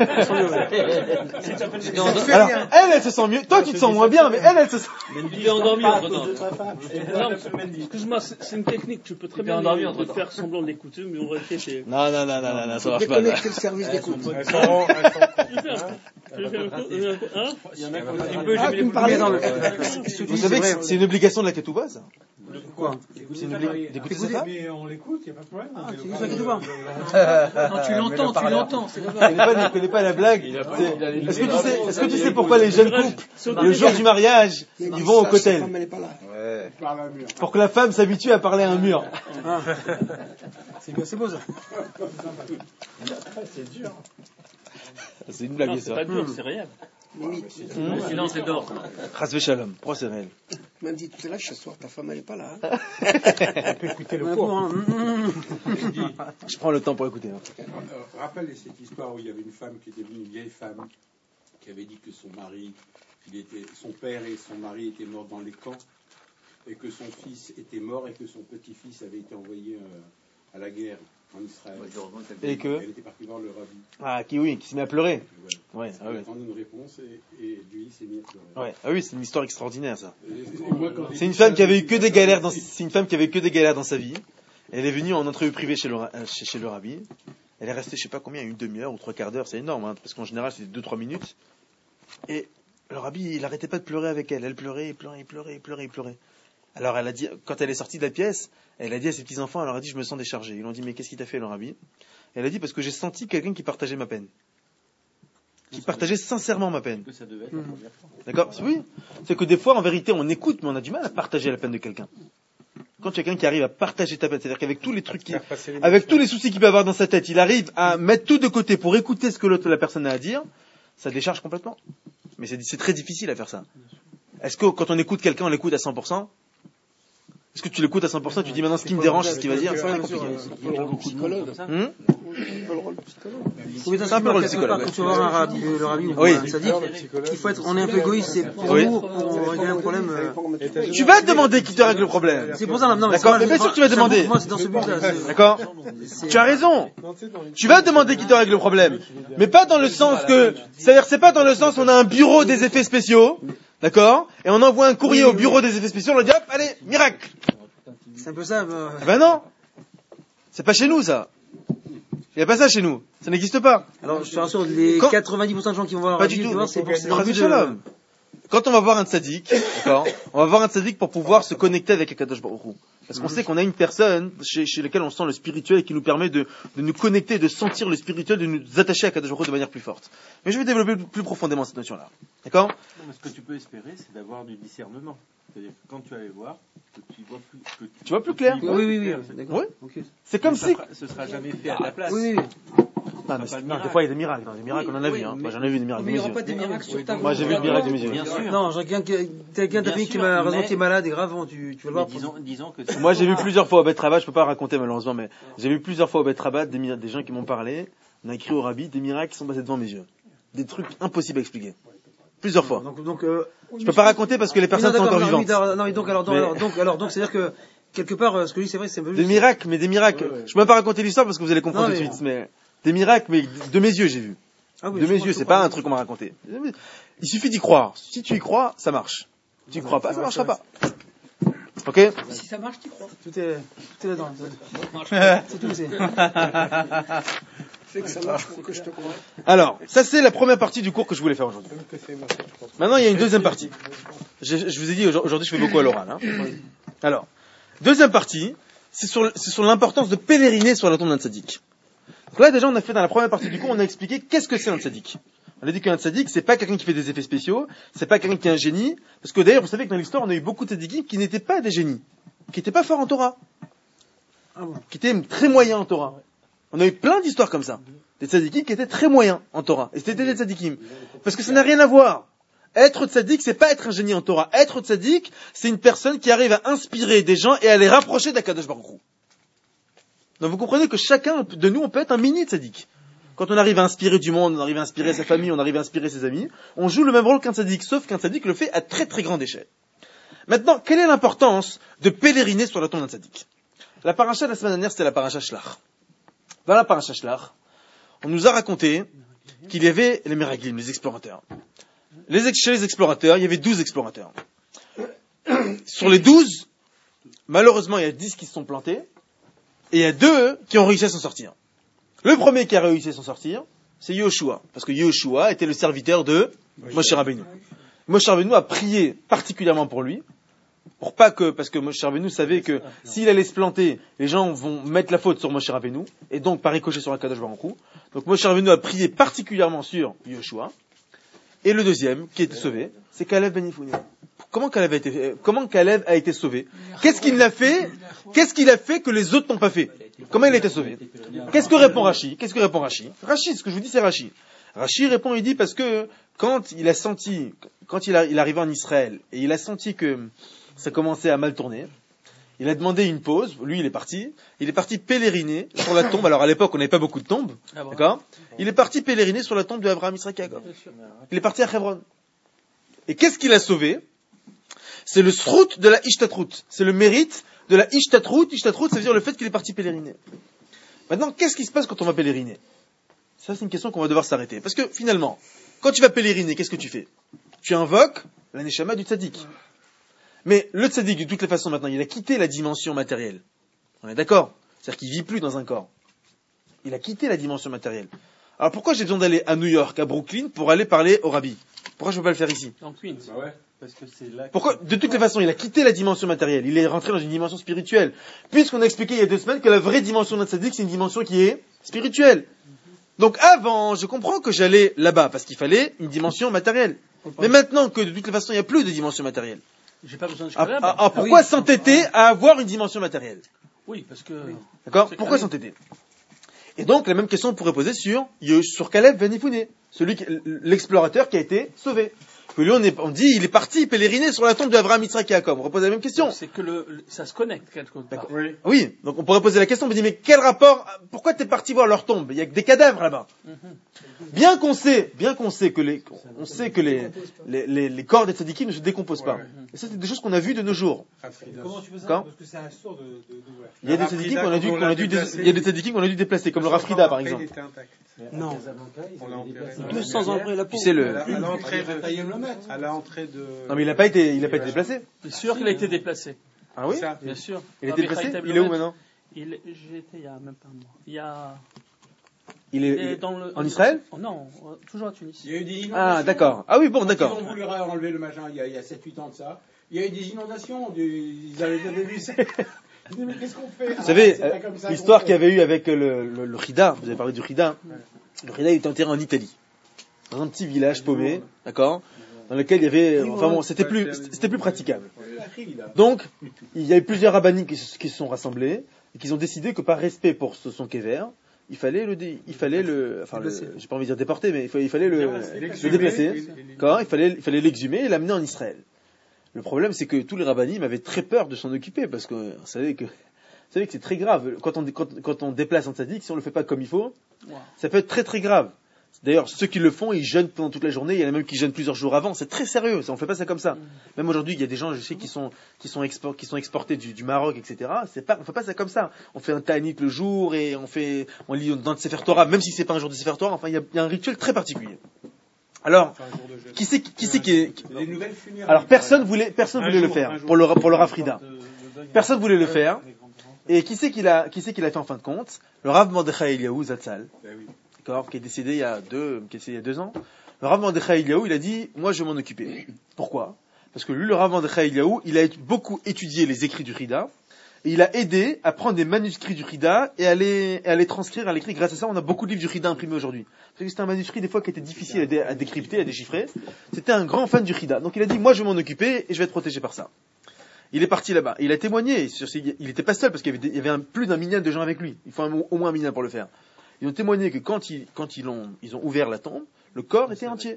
alors, elle, elle se sent mieux. Toi, tu te sens moins bien, mais elle, elle se sent. Mais tu t'es endormi entre temps. Excuse-moi, c'est une technique. Tu peux très bien faire semblant d'écouter, mais en réalité, c'est. Non, non, non, non, non, ça marche pas. Déconnecter le service d'écoute. Elles sont, elles sont. Tu veux faire un coup? Il y en a qui me Ah, tu me parlais dans le. Vous savez que c'est une obligation de la ketouba, ça? Quoi? C'est une obligation d'écouter sa femme? Mais on l'écoute, il n'y a pas de problème. Ah, tu ne ketouba. Non, tu l'entends, tu l'entends, c'est dommage. Tu ne connais pas la blague? Est-ce que tu sais, est-ce que tu sais pourquoi les jeunes couples, le jour du mariage, ils vont au cotel? Pour que la femme s'habitue à parler à un mur. C'est bien, c'est beau ça. C'est dur. C'est une blague, non, ça. C'est pas dur, c'est réel. Le silence est d'or. Chas v'shalom. Pourquoi c'est réel? Tu m'as dit tout à l'heure, ce soir, ta femme, elle n'est pas là. Hein. Elle peut écouter le cours. Je prends le temps pour écouter. Hein. Euh, rappelle cette histoire où il y avait une femme qui était devenue une vieille femme, qui avait dit que son mari, il était, son père et son mari étaient morts dans les camps, et que son fils était mort, et que son petit-fils avait été envoyé euh, à la guerre en Israël. Et que elle était partie voir le rabbi. Ah, qui oui, qui s'est mis à pleurer. Ouais. Ouais, elle ah, ouais. attendait une réponse et, et lui s'est mis à pleurer. Ouais. Ah oui, c'est une histoire extraordinaire ça. Et, et moi, c'est une femme qui avait eu que des galères dans, c'est une femme qui avait eu que des galères dans sa vie. Elle est venue en entrevue privée chez le, chez, chez le rabbi. Elle est restée, je sais pas combien, une demi-heure ou trois quarts d'heure, c'est énorme, hein, parce qu'en général c'est deux trois minutes. Et le rabbi, il arrêtait pas de pleurer avec elle. Elle pleurait, il pleurait, il pleurait, il pleurait, il pleurait. Alors elle a dit, quand elle est sortie de la pièce, elle a dit à ses petits enfants, elle leur a dit, je me sens déchargée. Ils lui ont dit, mais qu'est-ce qui t'a fait, le rabbi? Elle a dit parce que j'ai senti quelqu'un qui partageait ma peine. Qui partageait sincèrement ma peine. Que ça devait être la première fois. D'accord? Oui. C'est que des fois, en vérité, on écoute, mais on a du mal à partager la peine de quelqu'un. Quand quelqu'un qui arrive à partager ta peine, c'est-à-dire qu'avec tous les trucs qui, avec tous les soucis qu'il peut avoir dans sa tête, il arrive à mettre tout de côté pour écouter ce que l'autre, la personne a à dire, ça décharge complètement. Mais c'est, c'est très difficile à faire ça. Est-ce que quand on écoute quelqu'un, on l'écoute à cent pour cent? Est-ce que tu l'écoutes à cent pour cent, tu dis maintenant ce qui me dérange, c'est ce qu'il va dire? C'est très compliqué. Il y a beaucoup de monde comme ça. Hmm? Oui, c'est un peu le rôle psychologue. Quand tu vas voir un rabbi, le rabbi ou oui. un sadique, il faut être, on est un peu égoïste, c'est pour oui. nous, pour régler un problème. Euh... Tu vas demander qui te règle le problème. C'est pour ça, non, mais d'accord, mais bien sûr que tu vas demander. Moi, c'est dans ce but-là. D'accord? Tu as raison. Tu vas demander qui te règle le problème. Mais pas dans le sens que, c'est-à-dire, c'est pas dans le sens où on a un bureau des effets spéciaux. D'accord? Et on envoie un courrier au bureau des effets spéciaux, on leur dit hop, allez, miracle. C'est un peu ça. Bah... Ben non. C'est pas chez nous, ça. Il n'y a pas ça chez nous. Ça n'existe pas. Alors, je te rassure, les Quand... quatre-vingt-dix pour cent de gens qui vont voir pas un rabbi, c'est pour c'est dans le but de... Quand on va voir un tzaddik, d'accord, on va voir un tzaddik pour pouvoir se connecter avec Akadosh Baruch Hu. Parce qu'on sait qu'on a une personne chez, chez laquelle on sent le spirituel et qui nous permet de, de nous connecter, de sentir le spirituel, de nous attacher à Akadosh Baruch Hu de manière plus forte. Mais je vais développer plus profondément cette notion-là. D'accord? Non, mais ce que tu peux espérer, c'est d'avoir du discernement. C'est-à-dire que quand tu vas les voir, que tu vois plus, que tu, tu vois plus clair. Oui, oui, oui. D'accord. Oui. Okay. C'est comme mais si. Sera, ce sera jamais fait à ta place. Oui, oui. Non, mais non, des fois il y a des miracles. Non, des miracles, on en a vu. Hein. Moi, j'en ai vu des miracles. Mais il n'y aura pas des miracles sur ta Moi, j'ai vu des miracles de mes yeux. Bien sûr. Non, j'ai quelqu'un, quelqu'un de qui m'a raison, qui est malade et grave. Tu, tu vas le voir. Disons, disons que moi, j'ai vu plusieurs fois au Bet Rabat. Je peux pas raconter malheureusement, mais j'ai vu plusieurs fois au Bet Rabat des, mir- des gens qui m'ont parlé. On a écrit au Rabbi des miracles qui sont passés devant mes yeux. Des trucs impossibles à expliquer. Plusieurs fois. Donc, donc, euh, je peux pas raconter parce que les personnes sont encore non, vivantes. Oui, non, mais donc, alors, donc, mais... alors, donc, alors, donc, c'est-à-dire que, quelque part, ce que je dis, c'est vrai, c'est un peu des miracles, mais des miracles. Ouais, ouais. Je peux même pas raconter l'histoire parce que vous allez comprendre non, tout de suite, mais des miracles, mais de mes yeux, j'ai vu. Ah oui, de mes yeux, c'est pas un truc qu'on m'a raconté. Il suffit d'y croire. Si tu y crois, ça marche. Si tu y crois pas, ça marchera pas. Ok? Si ça marche, tu crois. Tout est, tout est là-dedans. C'est tout, c'est. Que ça marche pour que je te croie. Alors, ça c'est la première partie du cours que je voulais faire aujourd'hui. Maintenant, il y a une deuxième partie. Je, je vous ai dit, aujourd'hui, je fais beaucoup à l'oral. Hein. Alors, deuxième partie, c'est sur, c'est sur l'importance de pèleriner sur la tombe d'un tzaddik. Donc là, déjà, on a fait dans la première partie du cours, on a expliqué qu'est-ce que c'est un tzaddik. On a dit qu'un tzaddik, c'est pas quelqu'un qui fait des effets spéciaux, c'est pas quelqu'un qui est un génie, parce que d'ailleurs, vous savez que dans l'histoire, on a eu beaucoup de tzaddikim qui n'étaient pas des génies, qui n'étaient pas forts en Torah, ah bon. qui étaient très moyens en Torah. On a eu plein d'histoires comme ça. Des tzadikim qui étaient très moyens en Torah. Et c'était des tzadikim. Parce que ça n'a rien à voir. Être tzadik, c'est pas être un génie en Torah. Être tzadik, c'est une personne qui arrive à inspirer des gens et à les rapprocher d'Akadosh Baruch Hu. Donc vous comprenez que chacun de nous, on peut être un mini tzadik. Quand on arrive à inspirer du monde, on arrive à inspirer sa famille, on arrive à inspirer ses amis, on joue le même rôle qu'un tzadik, sauf qu'un tzadik le fait à très très grande échelle. Maintenant, quelle est l'importance de pèleriner sur la tombe d'un tzadik? La paracha de la semaine dernière, c'était la paracha Shlach. Dans la paracha Shlach, on nous a raconté qu'il y avait les Meraglim, les explorateurs. Les ex- chez les explorateurs, il y avait douze explorateurs. Sur les douze, malheureusement, il y a dix qui se sont plantés, et il y a deux qui ont réussi à s'en sortir. Le premier qui a réussi à s'en sortir, c'est Yoshua, parce que Yoshua était le serviteur de Moshe Rabbeinu. Moshe Rabbeinu a prié particulièrement pour lui, pour pas que, parce que Moshe Rabbeinu savait que s'il allait se planter, les gens vont mettre la faute sur Moshe Rabbeinu, et donc par ricochet sur Akadosh Baruch Hu. Donc Moshe Rabbeinu a prié particulièrement sur Yoshua. Et le deuxième, qui a été sauvé, c'est Caleb Ben Yefouné. Comment Caleb a été, comment Caleb a été sauvé? Qu'est-ce qu'il a fait? Qu'est-ce qu'il a fait que les autres n'ont pas fait? Comment il a été sauvé? Qu'est-ce que répond Rashi? Qu'est-ce que répond Rashi? Rashi, ce que je vous dis, c'est Rashi. Rashi répond, il dit, parce que quand il a senti, quand il, a, il arrivait en Israël, et il a senti que ça commençait à mal tourner, il a demandé une pause, lui il est parti, il est parti pèleriner sur la tombe, alors à l'époque on n'avait pas beaucoup de tombes, d'accord? Il est parti pèleriner sur la tombe de Abraham, Yitzhak et Jacob. Il est parti à Hebron. Et qu'est-ce qu'il a sauvé? C'est le srout de la ishtatrout. C'est le mérite de la ishtatrout. Ishtatrout, ça veut dire le fait qu'il est parti pèleriner. Maintenant, qu'est-ce qui se passe quand on va pèleriner? Ça, c'est une question qu'on va devoir s'arrêter. Parce que, finalement, quand tu vas pèleriner, qu'est-ce que tu fais? Tu invoques la neshama du tzaddik. Mais le tzaddik, de toutes les façons, maintenant, il a quitté la dimension matérielle. On est d'accord? C'est-à-dire qu'il vit plus dans un corps. Il a quitté la dimension matérielle. Alors pourquoi j'ai besoin d'aller à New York, à Brooklyn, pour aller parler au rabbi? Pourquoi je ne peux pas le faire ici? Dans Queens. Bah ouais. Parce que c'est là Pourquoi? De toutes les façons, il a quitté la dimension matérielle. Il est rentré dans une dimension spirituelle. Puisqu'on a expliqué il y a deux semaines que la vraie dimension d'un tzaddik, c'est une dimension qui est spirituelle. Donc avant, je comprends que j'allais là-bas, parce qu'il fallait une dimension matérielle. Mais maintenant que de toutes les façons, il n'y a plus de dimension matérielle. J'ai pas besoin de Ah, là-bas. ah, ah, pourquoi Ah oui. s'entêter à avoir une dimension matérielle? Oui, parce que... D'accord? C'est Pourquoi clair. s'entêter? Et donc, la même question on pourrait poser sur, sur Caleb Ben Yefouné, celui qui, l'explorateur qui a été sauvé. Que lui, on, est, on dit, il est parti pèleriner sur la tombe d'Abraham, Yitzhak et Jacob. On repose la même question. C'est que le, le- ça se connecte quelque part. Oui. Oui, donc on pourrait poser la question, on me dit, mais quel rapport, pourquoi t'es parti voir leur tombe? Il y a que des cadavres là-bas. Bien qu'on sait, bien qu'on sait que les, on sait que les, les, les, les corps des tzadikim ne se décomposent pas. Ouais. Et ça, c'est des choses qu'on a vues de nos jours. Comment tu peux Quand savoir? Parce que c'est un sourd de, de, d'ouvert. Il y a des tzadikim qu'on a dû, qu'on a dû, dé- il y a des tzadikim qu'on a dû déplacer, comme le Rafrida, par exemple. Non. On l'a enterré. deux cents ans après la Tu pauvre. sais, le, À l'entrée de, à l'entrée de. non, mais il n'a pas été, il a pas été déplacé. C'est sûr qu'il a été déplacé. Ah oui? Ça. Bien sûr. Il a Ah, été mais déplacé? Chaïta Il est où Blomet, maintenant? il, J'y étais il y a même pas un mois. Il y a... Il il est, est dans le... en Israël? Oh, non, euh, toujours à Tunis. Il y a eu des inondations. Ah, d'accord. Ah oui, bon, d'accord. Ils ont voulu enlever le machin il y a, il y a sept huit ans de ça. Il y a eu des inondations. Du, ils avaient jamais vu ça. Ils disaient, mais qu'est-ce qu'on fait? Vous savez, Ah, c'est pas euh, comme ça l'histoire qu'on qu'il y fait. avait eu avec le, le, le Rida, vous avez parlé du Rida. Le Rida, il était enterré en Italie. Dans un petit village paumé, d'accord? Dans lequel il y avait, enfin bon, c'était plus, c'était plus praticable. Donc, il y a eu plusieurs rabbiniques qui se, qui se sont rassemblés et qui ont décidé que par respect pour ce- son kéver, il fallait le, dé- il fallait le, enfin, le, j'ai pas envie de dire déporter, mais il fallait, il fallait le, le déplacer. D'accord? Il fallait, il fallait l'exhumer et l'amener en Israël. Le problème, c'est que tous les rabbinim avaient très peur de s'en occuper parce que, vous savez que, vous savez que c'est très grave. Quand on, quand, quand on déplace un tzaddik, si on le fait pas comme il faut, ça peut être très très grave. D'ailleurs, ceux qui le font, ils jeûnent pendant toute la journée. Il y en a même qui jeûnent plusieurs jours avant. C'est très sérieux. Ça, on fait pas ça comme ça. Même aujourd'hui, il y a des gens, je sais, qui sont qui sont export, qui sont exportés du, du Maroc, et cetera. C'est pas, on fait pas ça comme ça. On fait un ta'anit le jour et on fait, on lit dans le Sefer Torah, même si c'est pas un jour de Sefer Torah. Enfin, il y a, il y a un rituel très particulier. Alors, qui c'est qui c'est qui est Des nouvelles funérailles. alors personne voulait personne voulait le faire pour le pour le Rafrida. Personne voulait le faire. Et qui c'est qui l'a qui c'est qui l'a fait en fin de compte? Le Rav Mordechai Eliyahu Zatzal. Ben oui. D'accord, qui est décédé il y a deux, qui est décédé il y a deux ans. Le Rav Mordechai Eliyahu, il a dit, moi je vais m'en occuper. Pourquoi? Parce que lui, le Rav Mordechai Eliyahu, il a beaucoup étudié les écrits du Rida, et il a aidé à prendre des manuscrits du Rida et à les, et à les transcrire à l'écrit. Grâce à ça, on a beaucoup de livres du Rida imprimés aujourd'hui. Parce que c'était un manuscrit des fois qui était difficile à, dé, à décrypter, à déchiffrer. C'était un grand fan du Rida. Donc il a dit, moi je vais m'en occuper et je vais être protégé par ça. Il est parti là-bas. Il a témoigné. Il n'était pas seul parce qu'il y avait, des, il y avait un, plus d'un minyan de gens avec lui. Il faut un, au moins un minyan pour le faire. Ils ont témoigné que quand ils, quand ils ont, ils ont ouvert la tombe, le corps était entier.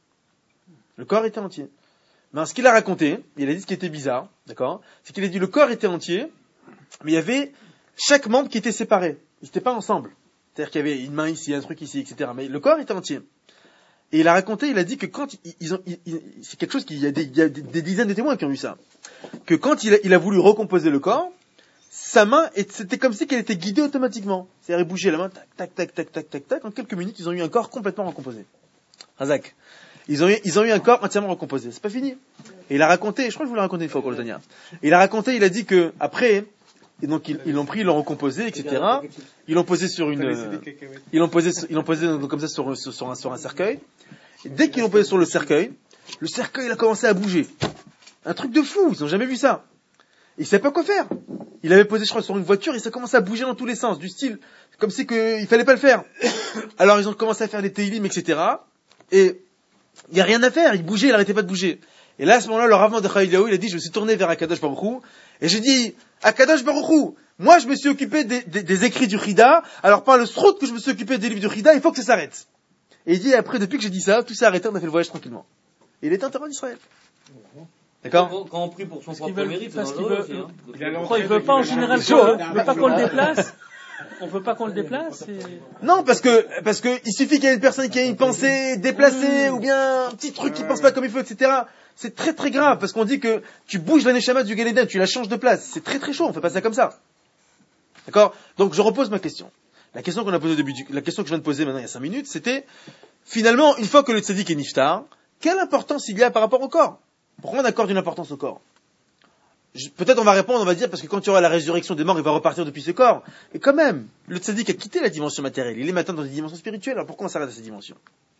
Le corps était entier. Mais ce qu'il a raconté, il a dit ce qui était bizarre, d'accord, c'est qu'il a dit le corps était entier, mais il y avait chaque membre qui était séparé. Ils n'étaient pas ensemble. C'est-à-dire qu'il y avait une main ici, un truc ici, et cetera. Mais le corps était entier. Et il a raconté, il a dit que quand ils, ils ont, ils, ils, c'est quelque chose qu'il y a, des, il y a des, des dizaines de témoins qui ont vu ça, que quand il a, il a voulu recomposer le corps, sa main, c'était comme si qu'elle était guidée automatiquement. C'est-à-dire, il bougeait la main, tac, tac, tac, tac, tac, tac, tac. En quelques minutes, ils ont eu un corps complètement recomposé. Razak. Ils ont eu, ils ont eu un corps entièrement recomposé. C'est pas fini. Et il a raconté, je crois que je vous l'ai raconté une fois, Kolotania. Il a raconté, il a dit que, après, et donc, ils, ils l'ont pris, ils l'ont recomposé, et cetera. Ils l'ont posé sur une, euh, ils l'ont posé, ils l'ont posé donc, comme ça sur, sur, sur un, sur un cercueil. Et dès qu'ils l'ont posé sur le cercueil, le cercueil, il a commencé à bouger. Un truc de fou. Ils ont jamais vu ça. Il savait pas quoi faire. Il avait posé, je crois, sur une voiture et ça commençait à bouger dans tous les sens, du style, comme si que, il fallait pas le faire. Alors ils ont commencé à faire des télim, et cetera. Et il y a rien à faire, il bougeait, il arrêtait pas de bouger. Et là, à ce moment-là, le Rav Mordechai Eliyahu, il a dit, je me suis tourné vers Akadosh Baruch Hu, et j'ai dit, Akadosh Baruch Hu, moi je me suis occupé des, des, des écrits du Rida, alors par le srout que je me suis occupé des livres du Rida, il faut que ça s'arrête. Et il dit, après, depuis que j'ai dit ça, tout s'est arrêté, on a fait le voyage tranquillement. Et il est enterré en Israël. D'accord? Quand on prie pour son propre veut, mérite, c'est parce qu'il dangereux veut, aussi, hein. Pourquoi il veut pas en général chaud, qu'on hein. il veut pas qu'on le déplace? On veut pas qu'on le déplace et... Non, parce que, parce que, il suffit qu'il y ait une personne qui ait une pensée déplacée, ou bien un petit truc qui pense pas comme il faut, et cetera. C'est très très grave, parce qu'on dit que tu bouges la neshama du Galéden, tu la changes de place. C'est très très chaud, on fait pas ça comme ça. D'accord? Donc, je repose ma question. La question qu'on a posée au début du, la question que je viens de poser maintenant il y a cinq minutes, c'était, finalement, une fois que le tzaddik est niftar, quelle importance il y a par rapport au corps? Pourquoi on accorde une importance au corps? Je, peut-être on va répondre, on va dire, parce que quand il y aura la résurrection des morts, il va repartir depuis ce corps. Et quand même, le tzaddik a quitté la dimension matérielle. Il est maintenant dans une dimension spirituelle. Alors pourquoi on s'arrête à cette dimension?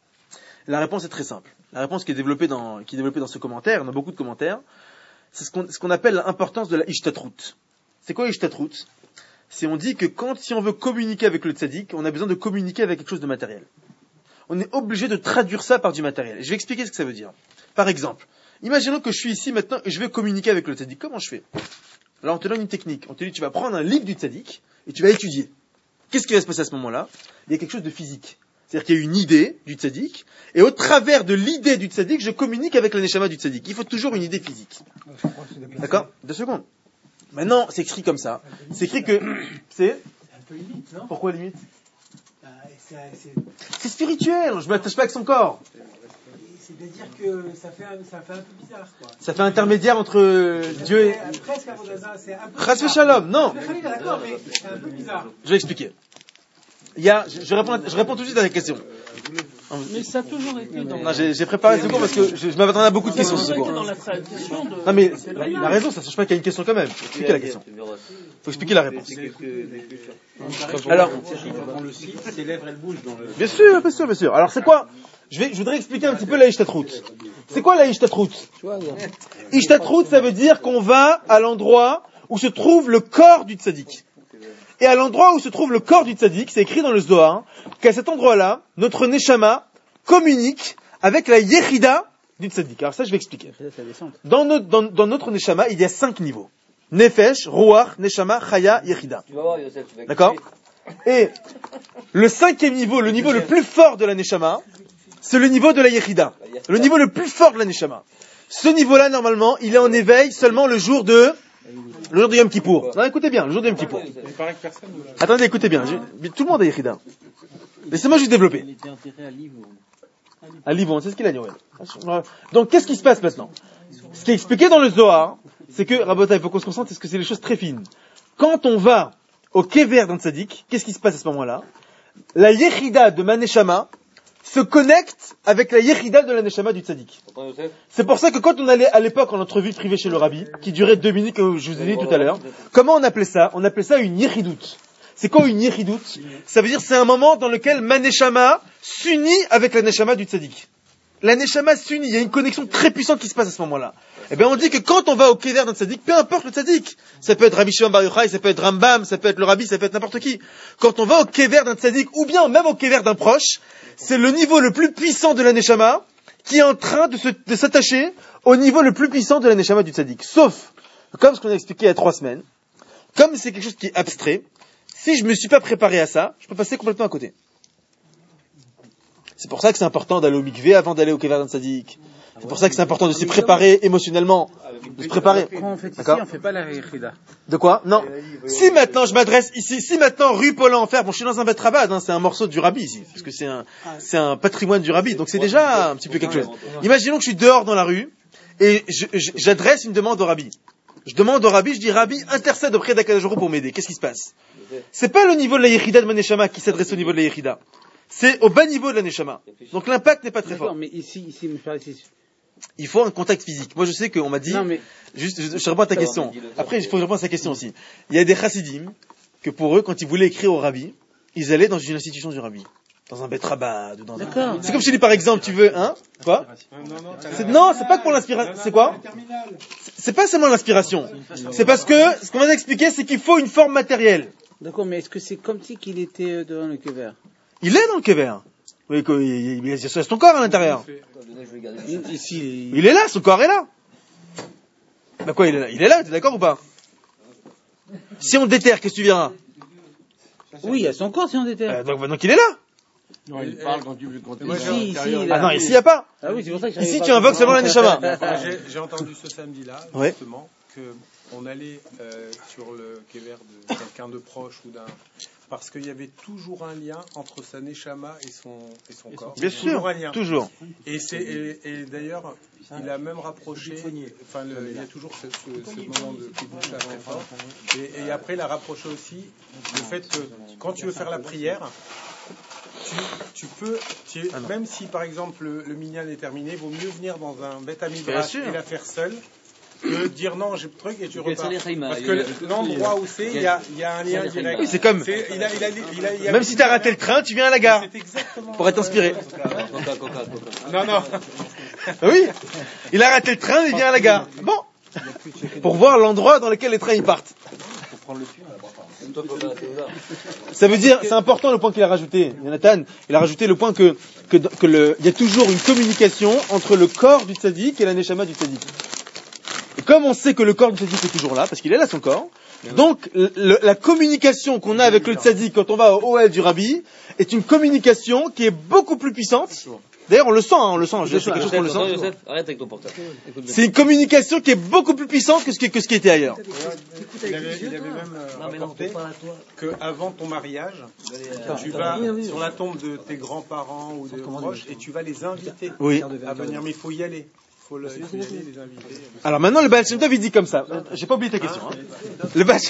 La réponse est très simple. La réponse qui est développée dans, qui est développée dans ce commentaire, on a beaucoup de commentaires, c'est ce qu'on, ce qu'on appelle l'importance de la ishtatrut. C'est quoi ishtatrut? c'est on dit que quand, si on veut communiquer avec le tzaddik, on a besoin de communiquer avec quelque chose de matériel. On est obligé de traduire ça par du matériel. Et je vais expliquer ce que ça veut dire. Par exemple, imaginons que je suis ici maintenant et je vais communiquer avec le tzaddik. Comment je fais? Là, on te donne une technique. On te dit, tu vas prendre un livre du tzaddik et tu vas étudier. Qu'est-ce qui va se passer à ce moment-là? Il y a quelque chose de physique. C'est-à-dire qu'il y a une idée du tzaddik, et au travers de l'idée du tzaddik, je communique avec la neshama du tzaddik. Il faut toujours une idée physique. D'accord? Deux secondes. Maintenant, c'est écrit comme ça. C'est écrit que c'est... C'est un peu limite, non? Pourquoi limite? Bah, c'est, c'est... C'est spirituel, je ne m'attache pas avec son corps. C'est-à-dire que ça fait, un, ça fait un peu bizarre, quoi. Ça fait intermédiaire entre ça Dieu et... Presque un Vodazin, c'est un peu... Chasvé shalom, non. D'accord, mais c'est un peu bizarre. Je vais expliquer. Il y a, je, je, réponds, je réponds tout de suite à la question. Mais ça a toujours été dans... Non, j'ai, j'ai préparé ce cours parce que je, je m'attendais à beaucoup de questions ce cours. dans la tradition de... Non mais, il a raison, ça ne change pas qu'il y a une question quand même. Faut expliquer la question. Faut expliquer la réponse. Alors, on le cite, ses lèvres elles bougent dans le... Bien sûr, bien sûr, bien sûr. Alors c'est quoi? Je vais, je voudrais expliquer un petit peu la Ishtatrout. C'est quoi la Ishtatrout? Ishtatrout, ça veut dire qu'on va à l'endroit où se trouve le corps du tzaddik. Et à l'endroit où se trouve le corps du tzaddik, c'est écrit dans le Zohar, qu'à cet endroit-là, notre neshama communique avec la yechida du tzaddik. Alors ça, je vais expliquer. Dans notre, dans, dans notre neshama, il y a cinq niveaux. Nefesh, Ruach, Neshama, Chaya, Yechida. D'accord? Et le cinquième niveau, le niveau le plus fort de la neshama, c'est le niveau de la Yechida. Le niveau le plus fort de la neshama. Ce niveau-là, normalement, il est en éveil seulement le jour de... Le jour de Yom Kippour. Non, écoutez bien, le jour de Yom Kippour. Attendez, écoutez bien. Je... Tout le monde a Yechida. Laissez-moi juste développer. À Livon, c'est ce qu'il a dit, ouais. Donc, qu'est-ce qui se passe maintenant? Ce qui est expliqué dans le Zohar, c'est que, Rabota, il faut qu'on se concentre, parce que c'est des choses très fines. Quand on va au Kever d'un tzaddik, qu'est-ce qui se passe à ce moment-là? La Yechida de Maneshama se connecte avec la Yechida de la Neshama du tzaddik. C'est pour ça que quand on allait à l'époque en entrevue privée chez le Rabbi, qui durait deux minutes, comme je vous ai dit tout à l'heure, comment on appelait ça? On appelait ça une Yechidout. C'est quoi une Yechidout? Ça veut dire c'est un moment dans lequel ma Neshama s'unit avec la Neshama du tzaddik. La Neshama s'unit, il y a une connexion très puissante qui se passe à ce moment-là. Eh bien on dit que quand on va au Kever d'un tzaddik, peu importe le tzaddik, ça peut être Rabbi Shimon Bar Yochai, ça peut être Rambam, ça peut être le Rabbi, ça peut être n'importe qui. Quand on va au Kever d'un tzaddik, ou bien même au Kever d'un proche, c'est le niveau le plus puissant de la Neshama qui est en train de, se, de s'attacher au niveau le plus puissant de la Neshama du tzaddik. Sauf, comme ce qu'on a expliqué il y a trois semaines, comme c'est quelque chose qui est abstrait, si je ne me suis pas préparé à ça, je peux passer complètement à côté. C'est pour ça que c'est important d'aller au mikvé avant d'aller au Kever d'un tzaddik. C'est pour ça que c'est important de s'y préparer émotionnellement, de se préparer. Quand on fait ici, D'accord? on fait pas la Yechida. De quoi? Non. Si maintenant je m'adresse ici, si maintenant rue Paul-Enfer, bon je suis dans un Bet Rabad, hein, c'est un morceau du Rabbi ici, parce que c'est un, c'est un patrimoine du Rabbi, donc c'est déjà un petit peu quelque chose. Imaginons que je suis dehors dans la rue, et je, je, j'adresse une demande au Rabbi. Je demande au Rabbi, je dis Rabbi, intercède auprès d'Akadosh Baruch Hu pour m'aider. Qu'est-ce qui se passe? C'est pas le niveau de la Yechida de ma Neshama qui s'adresse au niveau de la Yechida. C'est au bas niveau de la Neshama. Donc l'impact n'est pas très D'accord, fort. mais ici, ici, je parle ici. Il faut un contact physique. Moi, je sais qu'on m'a dit, Non, mais... juste, je, je réponds à ta question. Après, il faut que je réponde à ta question aussi. Il y a des chassidim, que pour eux, quand ils voulaient écrire au Rabbi, ils allaient dans une institution du Rabbi. Dans un Bet Rabad, ou dans D'accord. un... C'est comme si, par exemple, tu veux, hein? Quoi? C'est, non, c'est pas que pour l'inspiration. C'est quoi? C'est, c'est pas seulement l'inspiration. C'est parce que, ce qu'on va expliquer, c'est qu'il faut une forme matérielle. D'accord, mais est-ce que c'est comme si qu'il était devant le Kever? Il est dans le Kever. Oui, il y a son corps à l'intérieur. Ici, il est là, son corps est là. Bah quoi, il est là, il est là, t'es d'accord ou pas? Si on le déterre, qu'est-ce que tu verras? Oui, il y a son corps si on déterre. Euh, donc, donc il est là. Non, il parle quand tu quand tu Ici, ici, il Ah non, ici il n'y a pas. Ah oui, c'est pour ça que Ici tu invoques seulement la Neshama. J'ai, j'ai entendu ce samedi-là, Ouais. justement, qu'on allait euh, sur le Kever de quelqu'un de proche ou d'un... Parce qu'il y avait toujours un lien entre sa Neshama et son, et son corps. Bien toujours sûr, un lien. toujours. Et, c'est, et, et d'ailleurs, il a même rapproché, enfin, le, il y a toujours ce, ce, ce moment de Kiddush très fort. Et, et après, il a rapproché aussi le fait que quand tu veux faire la prière, tu, tu peux, tu, ah même si par exemple le, le minyan est terminé, il vaut mieux venir dans un Beth Amidrash et la faire seule que dire non, j'ai le truc et tu repars. Parce que l'endroit où c'est, il y a, il y a un lien direct. Oui, c'est comme, c'est, il a, il a, il a, il a, même si tu as raté le train, tu viens à la gare. C'est exactement pour être inspiré. Coca, Coca, Coca. Non, non. Oui, il a raté le train, il vient à la gare. Bon, pour voir l'endroit dans lequel les trains ils partent. prendre le dessus. Ça veut dire, c'est important le point qu'il a rajouté. Jonathan, il a rajouté le point que, que, que le, il y a toujours une communication entre le corps du tzaddik et la neshama du tzaddik. Et comme on sait que le corps du tzaddik est toujours là, parce qu'il est là son corps, donc le, le, la communication qu'on a avec le tzaddik quand on va au O L du Rabbi est une communication qui est beaucoup plus puissante. D'ailleurs, on le sent, hein, on le sent. Je sais quelque chose qu'on le sent. Joseph, arrête avec ton portable. C'est une communication qui est beaucoup plus puissante que ce qui, que ce qui était ailleurs. Il avait, il avait même euh, rapporté qu'avant ton mariage, tu vas sur la tombe de tes grands-parents ou de proches et tu vas les inviter oui. à venir. Mais il faut y aller. Il faut, le, il faut y aller, les inviter. Alors maintenant, le Baal Shem Tov, il dit comme ça. J'ai pas oublié ta question. Hein. Le Baal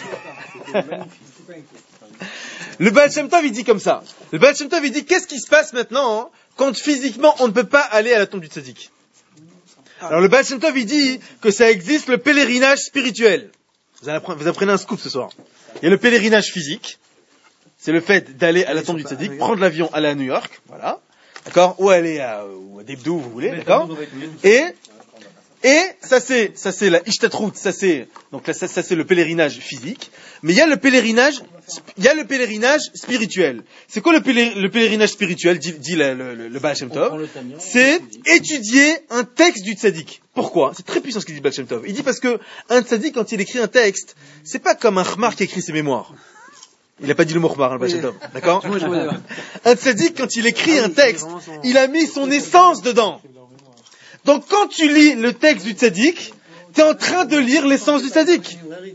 Le Baal Shem Tov, il dit comme ça. Le Baal Shem Tov, il dit qu'est-ce qui se passe maintenant hein, quand physiquement on ne peut pas aller à la tombe du tzaddik. Alors le Baal Shem Tov, il dit que ça existe le pèlerinage spirituel. Vous, apprenez, vous apprenez un scoop ce soir. Il y a le pèlerinage physique. C'est le fait d'aller à la tombe du tzaddik, prendre l'avion, aller à New York, voilà. D'accord? Ou aller à, ou à Debdou, vous voulez, d'accord? Et, et, ça c'est, ça c'est la Ishtatrout, ça c'est, donc là, ça, ça c'est le pèlerinage physique. Mais il y a le pèlerinage, il y a le pèlerinage spirituel. C'est quoi le, péléri, le pèlerinage spirituel, dit, dit le, le, le Baal Shem Tov? C'est étudier un texte du tzaddik. Pourquoi? C'est très puissant ce qu'il dit Baal Shem Tov. Il dit parce que un tzaddik, quand il écrit un texte, c'est pas comme un chmar qui écrit ses mémoires. Il n'a pas dit le mot chmar, hein, le Baal Shem Tov. D'accord? Un tzaddik, quand il écrit un texte, il a mis son essence dedans. Donc quand tu lis le texte du tzaddik, tu es en train de lire l'essence du tzaddik.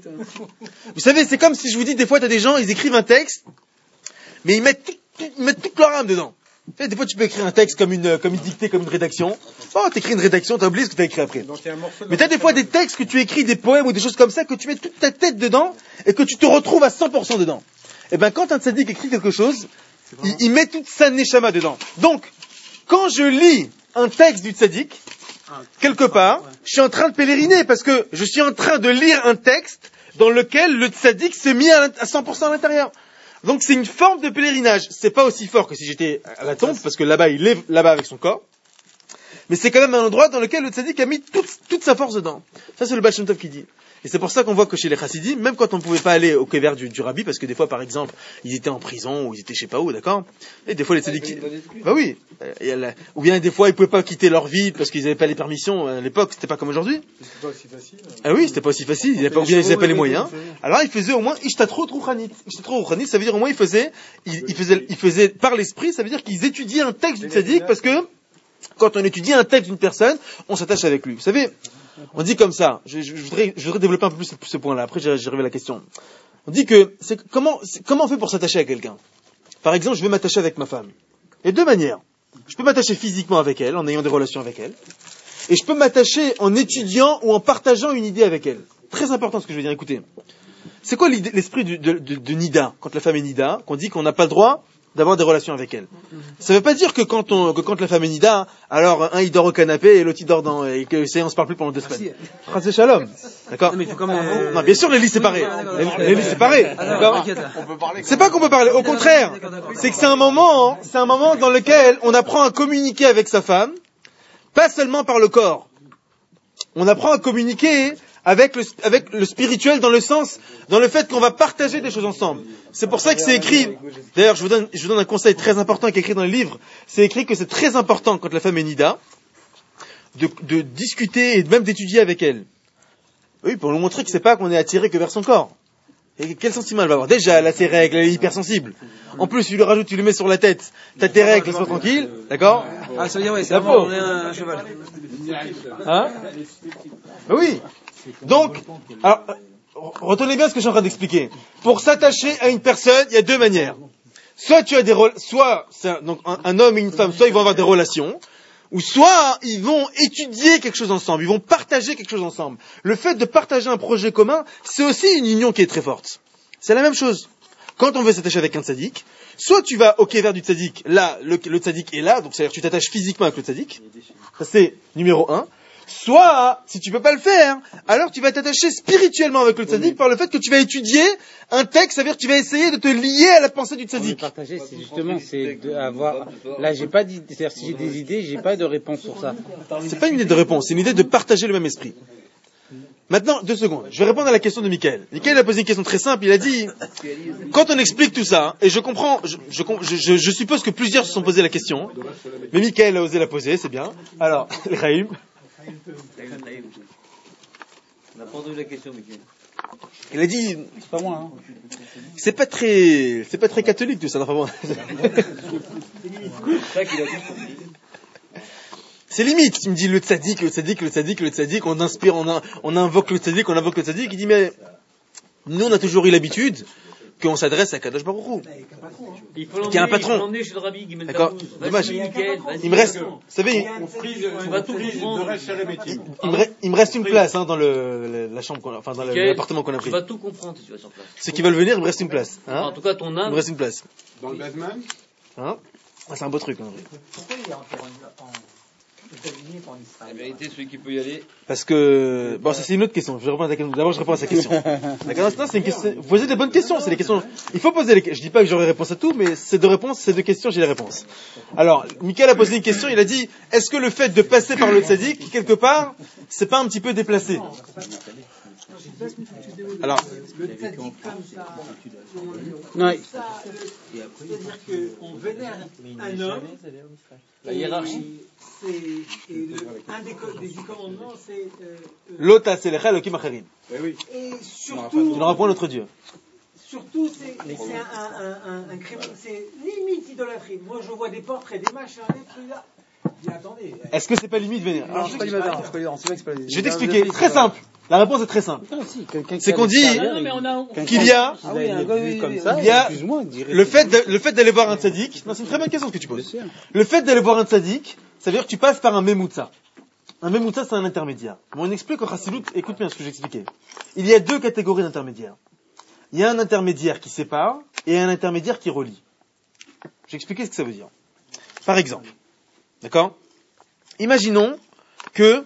Vous savez, c'est comme si je vous dis, des fois, tu as des gens, ils écrivent un texte, mais ils mettent, tout, ils mettent toute leur âme dedans. Des fois, tu peux écrire un texte comme une, comme une dictée, comme une rédaction. Oh, tu écris une rédaction, tu oublies ce que tu as écrit après. Mais tu as des fois des textes que tu écris, des poèmes ou des choses comme ça, que tu mets toute ta tête dedans et que tu te retrouves à cent pour cent dedans. Et ben, quand un tzaddik écrit quelque chose, il, il met toute sa neshama dedans. Donc, quand je lis un texte du tzaddik, quelque part, je suis en train de pèleriner parce que je suis en train de lire un texte dans lequel le tzaddik s'est mis à cent pour cent à l'intérieur. Donc c'est une forme de pèlerinage. C'est pas aussi fort que si j'étais à la tombe parce que là-bas il est là-bas avec son corps. Mais c'est quand même un endroit dans lequel le tzaddik a mis toute, toute sa force dedans. Ça c'est le Baal Shem Tov qui dit. Et c'est pour ça qu'on voit que chez les chassidim, même quand on ne pouvait pas aller au kever du, du rabbi, parce que des fois, par exemple, ils étaient en prison, ou ils étaient je sais pas où, d'accord? Et des fois, les tzaddikim, bah oui, la... ou bien des fois, ils pouvaient pas quitter leur ville parce qu'ils n'avaient pas les permissions. À l'époque, c'était pas comme aujourd'hui. C'était pas aussi facile. Ah oui, c'était pas aussi facile. Ils n'avaient pas, ou bien ils n'avaient pas les moyens. Alors, ils faisaient au moins ishtatro rouchanit. Ishtatro rouchanit, ça veut dire au moins ils faisaient, ils, ils faisaient, ils faisaient par l'esprit, ça veut dire qu'ils étudiaient un texte du tzaddik, parce que quand on étudie un texte d'une personne, on s'attache avec lui. Vous savez, on dit comme ça, je, je, je, voudrais, je voudrais développer un peu plus ce, ce point-là, après j'ai révélé la question. On dit que, c'est, comment, c'est, comment on fait pour s'attacher à quelqu'un? Par exemple, je vais m'attacher avec ma femme. Il y a deux manières. Je peux m'attacher physiquement avec elle, en ayant des relations avec elle, et je peux m'attacher en étudiant ou en partageant une idée avec elle. Très important ce que je veux dire, écoutez. C'est quoi l'esprit de, de, de, de Nida, quand la femme est Nida, qu'on dit qu'on n'a pas le droit d'avoir des relations avec elle. Ça ne veut pas dire que quand, on, que quand la femme est nida, alors un il dort au canapé et l'autre il dort dans, et que c'est, on se parle plus pendant deux semaines. Ah, c'est shalom. D'accord? Non, mais il faut quand même... non, bien sûr, les lits séparés. Les, les lits séparés. D'accord? C'est pas qu'on peut parler. Au contraire. C'est que c'est un moment, c'est un moment dans lequel on apprend à communiquer avec sa femme, pas seulement par le corps. On apprend à communiquer avec le, avec le spirituel dans le sens, dans le fait qu'on va partager des choses ensemble. C'est pour ça que c'est écrit, d'ailleurs je vous donne, je vous donne un conseil très important qui est écrit dans le livre, c'est écrit que c'est très important quand la femme est nida, de, de discuter et même d'étudier avec elle. Oui, pour nous montrer que c'est pas qu'on est attiré que vers son corps. Et quel sentiment elle va avoir? Déjà, elle a ses règles, elle est hypersensible. En plus, tu lui rajoutes, tu lui mets sur la tête, t'as tes règles, laisse-moi tranquille, d'accord? Ah, ça veut dire, oui, c'est la peau. On est un cheval. Hein? Ben oui. Donc, alors, retenez bien ce que je suis en train d'expliquer. Pour s'attacher à une personne, il y a deux manières. Soit tu as des rela- soit c'est un, donc un, un homme et une femme, soit ils vont avoir des relations, ou soit ils vont étudier quelque chose ensemble, ils vont partager quelque chose ensemble. Le fait de partager un projet commun, c'est aussi une union qui est très forte. C'est la même chose. Quand on veut s'attacher avec un tzaddik, soit tu vas au kever du tzaddik, là, le, le tzaddik est là, donc c'est-à-dire que tu t'attaches physiquement avec le tzaddik, ça c'est numéro un. Soit, si tu peux pas le faire, alors tu vas t'attacher spirituellement avec le tzaddik par le fait que tu vas étudier un texte, ça veut dire que tu vas essayer de te lier à la pensée du tzaddik. Partager, c'est justement, c'est d'avoir, là j'ai pas d'idée, c'est-à-dire si j'ai des idées, j'ai pas de réponse sur ça. C'est pas une idée de réponse, c'est une idée de partager le même esprit. Maintenant, deux secondes. Je vais répondre à la question de Michael. Michael a posé une question très simple. Il a dit, quand on explique tout ça, et je comprends, je, je, je, je suppose que plusieurs se sont posé la question, mais Michael a osé la poser, c'est bien. Alors, les Raïm. On n'a pas entendu la question, Michael. Il a dit, c'est pas moi, hein. C'est pas très, c'est pas très catholique tout ça, non, vraiment. C'est limite. Il me dit le tzaddik, le tzaddik, le tzaddik, le tzaddik, on inspire, on, a, on invoque le tzaddik, on invoque le tzaddik. Il dit mais nous on a toujours eu l'habitude qu'on s'adresse à Kadosh Baruch Hu. Il faut qu'il y a un patron. l'emmener chez le rabbi Guimel D'accord. Tabouz. Dommage. Nickel, Il me reste, vous savez, tu vas tout comprendre. Il me, il me reste une place hein, dans le, le, la chambre, qu'on a, enfin dans Nickel, l'appartement qu'on a pris. Tu vas tout comprendre si tu vas sur place. Ceux qui veulent venir, il me reste une place. Hein. En tout cas, ton âme. Il me reste une place. Dans le basement. Hein ah, c'est un beau truc. Hein. Pourquoi il est encore en États-Unis et en Israël? En vérité, celui qui peut y aller. Parce que bon, ça c'est une autre question. Je vais répondre à ta... D'abord, je réponds à sa question. D'accord, non, c'est une question. Vous posez des bonnes questions. C'est des questions. Il faut poser les. Je dis pas que j'aurai réponse à tout, mais ces deux réponses, ces deux questions, j'ai les réponses. Alors, Michael a posé une question. Il a dit est-ce que le fait de passer par le tzaddik quelque part, c'est pas un petit peu déplacé? Alors, le tzaddik comme ça, non, ça c'est-à-dire qu'on vénère un homme, la hiérarchie. C'est, et le, un des, des dix commandements, c'est euh, l'ota selecha elokim acherim. Et surtout, tu n'auras point notre Dieu. Surtout, c'est, c'est un, un, un, un crime, c'est limite idolâtrie. Moi, je vois des portraits, des machins, des trucs là. Je dis, attendez. Est-ce que c'est pas limite vénère? Alors, je, pas pas je vais t'expliquer. Très simple. La réponse est très simple. Ah, si, c'est qu'on dit qu'il y a, ah, oui, un comme ça, il y a le fait, de, le fait d'aller voir un tzaddik. Non, c'est une très bonne question ce que tu poses. Le fait d'aller voir un tzaddik, ça veut dire que tu passes par un memutza. Un memutza, c'est un intermédiaire. Bon, on explique au Chassidut, écoute bien ce que j'expliquais. Il y a deux catégories d'intermédiaires. Il y a un intermédiaire qui sépare et un intermédiaire qui relie. J'expliquais ce que ça veut dire. Par exemple, d'accord? Imaginons que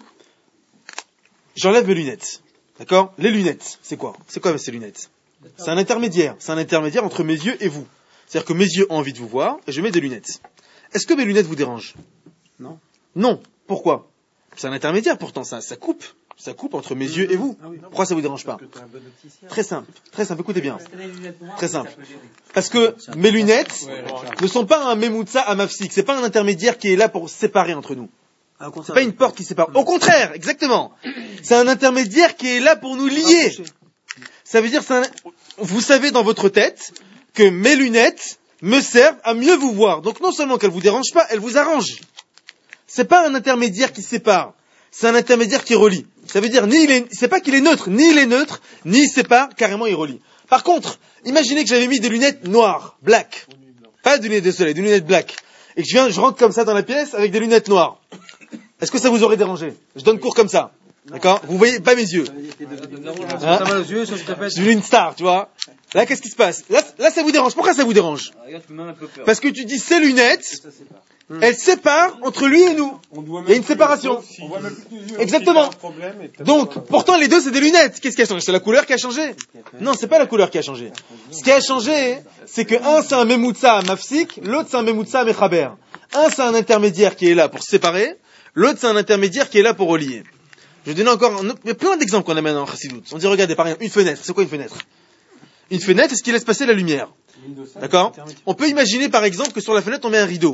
j'enlève mes lunettes. D'accord? Les lunettes, c'est quoi? C'est quoi ces lunettes? C'est un intermédiaire. C'est un intermédiaire entre mes yeux et vous. C'est-à-dire que mes yeux ont envie de vous voir et je mets des lunettes. Est-ce que mes lunettes vous dérangent? Non. Non. Pourquoi? C'est un intermédiaire pourtant, ça, ça coupe. Ça coupe entre mes yeux et vous. Pourquoi ça vous dérange pas? Très simple. Très simple. Écoutez bien. Très simple. Parce que mes lunettes ne sont pas un memutza à mafsik. C'est pas un intermédiaire qui est là pour séparer entre nous. C'est pas une porte qui sépare. Au contraire, exactement. C'est un intermédiaire qui est là pour nous lier. Ça veut dire, c'est un... vous savez dans votre tête que mes lunettes me servent à mieux vous voir. Donc non seulement qu'elles vous dérangent pas, elles vous arrangent. C'est pas un intermédiaire qui sépare. C'est un intermédiaire qui relie. Ça veut dire, ni il est, c'est pas qu'il est neutre, ni il est neutre, ni il sépare, carrément il relie. Par contre, imaginez que j'avais mis des lunettes noires, black. Pas des lunettes de soleil, des lunettes black. Et que je viens, je rentre comme ça dans la pièce avec des lunettes noires. Est-ce que ça vous aurait dérangé? Je donne cours comme ça. D'accord? Vous voyez pas mes yeux. Hein? Je suis une star, tu vois. Là, qu'est-ce qui se passe? Là, là, ça vous dérange. Pourquoi ça vous dérange? Parce que tu dis ces lunettes, elles séparent entre lui et nous. Il y a une séparation. Exactement. Donc, pourtant, les deux, c'est des lunettes. Qu'est-ce qui a changé? C'est la couleur qui a changé? Non, c'est pas la couleur qui a changé. Ce qui a changé, c'est que un, c'est un memutza à mafsik, l'autre, c'est un memutza à mechaber. Un, c'est un intermédiaire qui est là pour séparer. L'autre, c'est un intermédiaire qui est là pour relier. Je vais donner encore un autre, il y a plein d'exemples qu'on a maintenant en Chassidut. On dit, regardez, par exemple, une fenêtre. C'est quoi une fenêtre? Une fenêtre, c'est ce qui laisse passer la lumière. D'accord? On peut imaginer, par exemple, que sur la fenêtre, on met un rideau.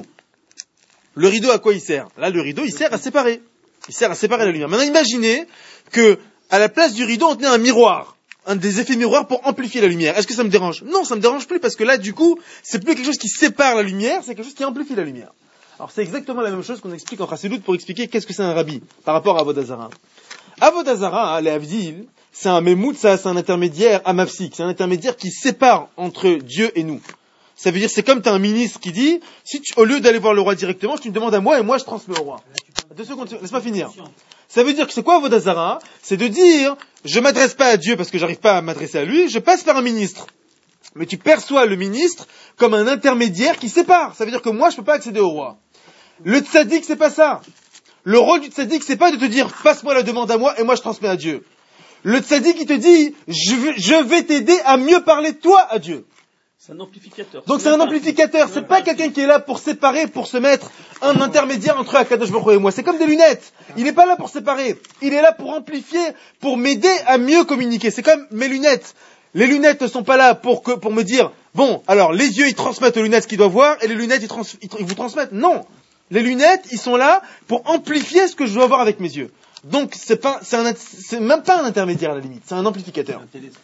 Le rideau, à quoi il sert? Là, le rideau, il sert à séparer. Il sert à séparer la lumière. Maintenant, imaginez que, à la place du rideau, on tenait un miroir. Un des effets miroirs pour amplifier la lumière. Est-ce que ça me dérange? Non, ça me dérange plus, parce que là, du coup, c'est plus quelque chose qui sépare la lumière, c'est quelque chose qui amplifie la lumière. Alors c'est exactement la même chose qu'on explique en Chassidut pour expliquer qu'est-ce que c'est un rabbi par rapport à Avodah Zarah. Avodah Zarah, les Avdil, c'est un memutza, c'est un intermédiaire amafsik, c'est un intermédiaire qui sépare entre Dieu et nous. Ça veut dire, c'est comme tu as un ministre qui dit, si tu, au lieu d'aller voir le roi directement, tu me demandes à moi et moi je transmets au roi. Deux secondes, laisse-moi finir. Ça veut dire que c'est quoi Avodah Zarah? C'est de dire, je m'adresse pas à Dieu parce que j'arrive pas à m'adresser à lui, je passe par un ministre. Mais tu perçois le ministre comme un intermédiaire qui sépare. Ça veut dire que moi je peux pas accéder au roi. Le tzaddik, c'est pas ça. Le rôle du tzaddik, c'est pas de te dire, passe-moi la demande à moi et moi je transmets à Dieu. Le tzaddik, il te dit, je vais, je vais t'aider à mieux parler toi à Dieu. C'est un amplificateur. Donc c'est un amplificateur, c'est pas quelqu'un qui est là pour séparer, pour se mettre un intermédiaire entre Akadosh Baruch Hu et moi. C'est comme des lunettes. Il n'est pas là pour séparer. Il est là pour amplifier, pour m'aider à mieux communiquer. C'est comme mes lunettes. Les lunettes ne sont pas là pour que, pour me dire, bon, alors les yeux ils transmettent aux lunettes ce qu'ils doivent voir et les lunettes ils, trans, ils, ils vous transmettent. Non. Les lunettes, ils sont là pour amplifier ce que je dois voir avec mes yeux. Donc c'est pas, c'est, un, c'est même pas un intermédiaire à la limite, c'est un amplificateur.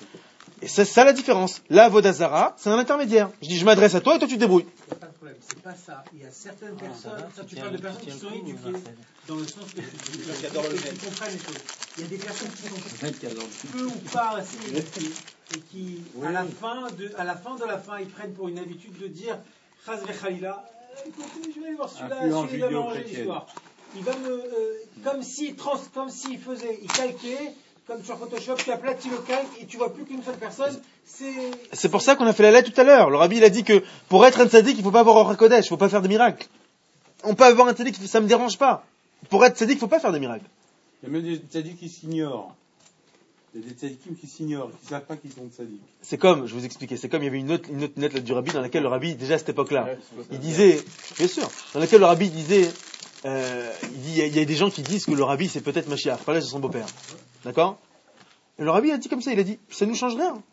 Et c'est ça la différence. La Vodazara, c'est un intermédiaire. Je dis, je m'adresse à toi et toi tu te débrouilles. Il n'y a pas de problème, c'est pas ça. Il y a certaines personnes, ça tu parles de personnes qui sont éduquées, dans le sens que tu, tu comprends les choses. Il y a des personnes qui sont peu ou pas assez éduquées et qui, à la fin de, à la fin de la fin, ils prennent pour une habitude de dire, Chaz v'chalila, écoutez, je vais aller voir celui-là, celui-là va manger l'histoire. Il va me, euh, comme s'il trans, comme s'il faisait, il calquait. Comme sur Photoshop, tu aplatis le calque et tu vois plus qu'une seule personne. C'est... c'est pour ça qu'on a fait la lettre tout à l'heure. Le rabbi il a dit que pour être un tzaddik, il faut pas avoir Or HaKodesh, il faut pas faire des miracles. On peut avoir un tzaddik, ça me dérange pas. Pour être tzaddik, il faut pas faire des miracles. Il y a même des tzaddiks qui s'ignorent. Il y a des tzaddikim qui s'ignorent, qui savent pas qu'ils sont tzaddiks. C'est comme, je vous expliquais, c'est comme il y avait une autre, une autre lettre du rabbi dans laquelle le rabbi, déjà à cette époque-là, il disait, bien sûr, dans laquelle le rabbi disait, euh, il dit, il y a des gens qui disent que le rabbi c'est peut-être Mashiach, pas là c'est son beau-père. D'accord? Et le rabbi a dit comme ça, il a dit, ça nous change rien.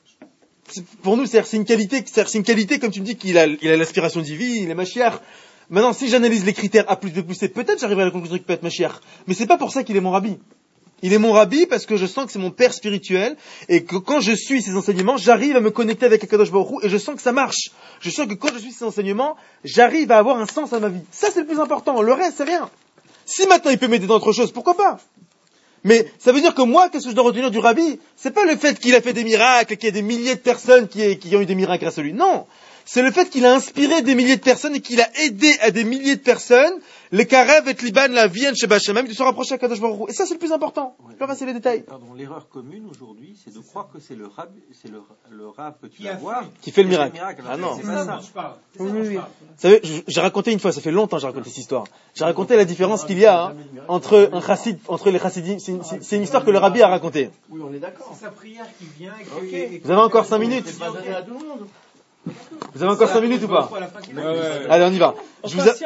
C'est, pour nous, c'est, c'est une qualité, c'est, c'est une qualité, comme tu me dis, qu'il a, il a l'aspiration divine, il est Mashiach. Maintenant, si j'analyse les critères A plus B plus C, peut-être j'arriverai à la conclusion qu'il peut être Mashiach. Mais c'est pas pour ça qu'il est mon rabbi. Il est mon rabbi parce que je sens que c'est mon père spirituel et que quand je suis ses enseignements, j'arrive à me connecter avec Akadosh Baruch Hu et je sens que ça marche. Je sens que quand je suis ses enseignements, j'arrive à avoir un sens à ma vie. Ça, c'est le plus important. Le reste, c'est rien. Si maintenant il peut m'aider dans autre chose, pourquoi pas? Mais ça veut dire que moi, qu'est-ce que je dois retenir du rabbi? C'est pas le fait qu'il a fait des miracles et qu'il y a des milliers de personnes qui, qui ont eu des miracles grâce à lui. Non. C'est le fait qu'il a inspiré des milliers de personnes et qu'il a aidé à des milliers de personnes, les Karev et Liban, la Vienne, chez Bachamam, de se rapprocher à Kadosh Baruch Hu. Et ça, c'est le plus important. Ouais. Le reste, c'est les détails. Pardon, l'erreur commune aujourd'hui, c'est de croire que c'est le rab, c'est le, le rab que tu vas voir qui fait le miracle. miracle. Ah non. C'est pas ça. Oui, oui, oui. Vous savez, j'ai raconté une fois, ça fait longtemps que j'ai raconté cette histoire. J'ai raconté la différence qu'il y a hein, entre un chassid, entre les chassidim. C'est une, c'est une histoire que le rabbi a racontée. Oui, on est d'accord. C'est sa prière qui vient. Et qui, okay. Vous avez encore cinq minutes. Vous avez encore cinq minutes ou pas? Ouais, ouais. Allez, on y va. Je vous a...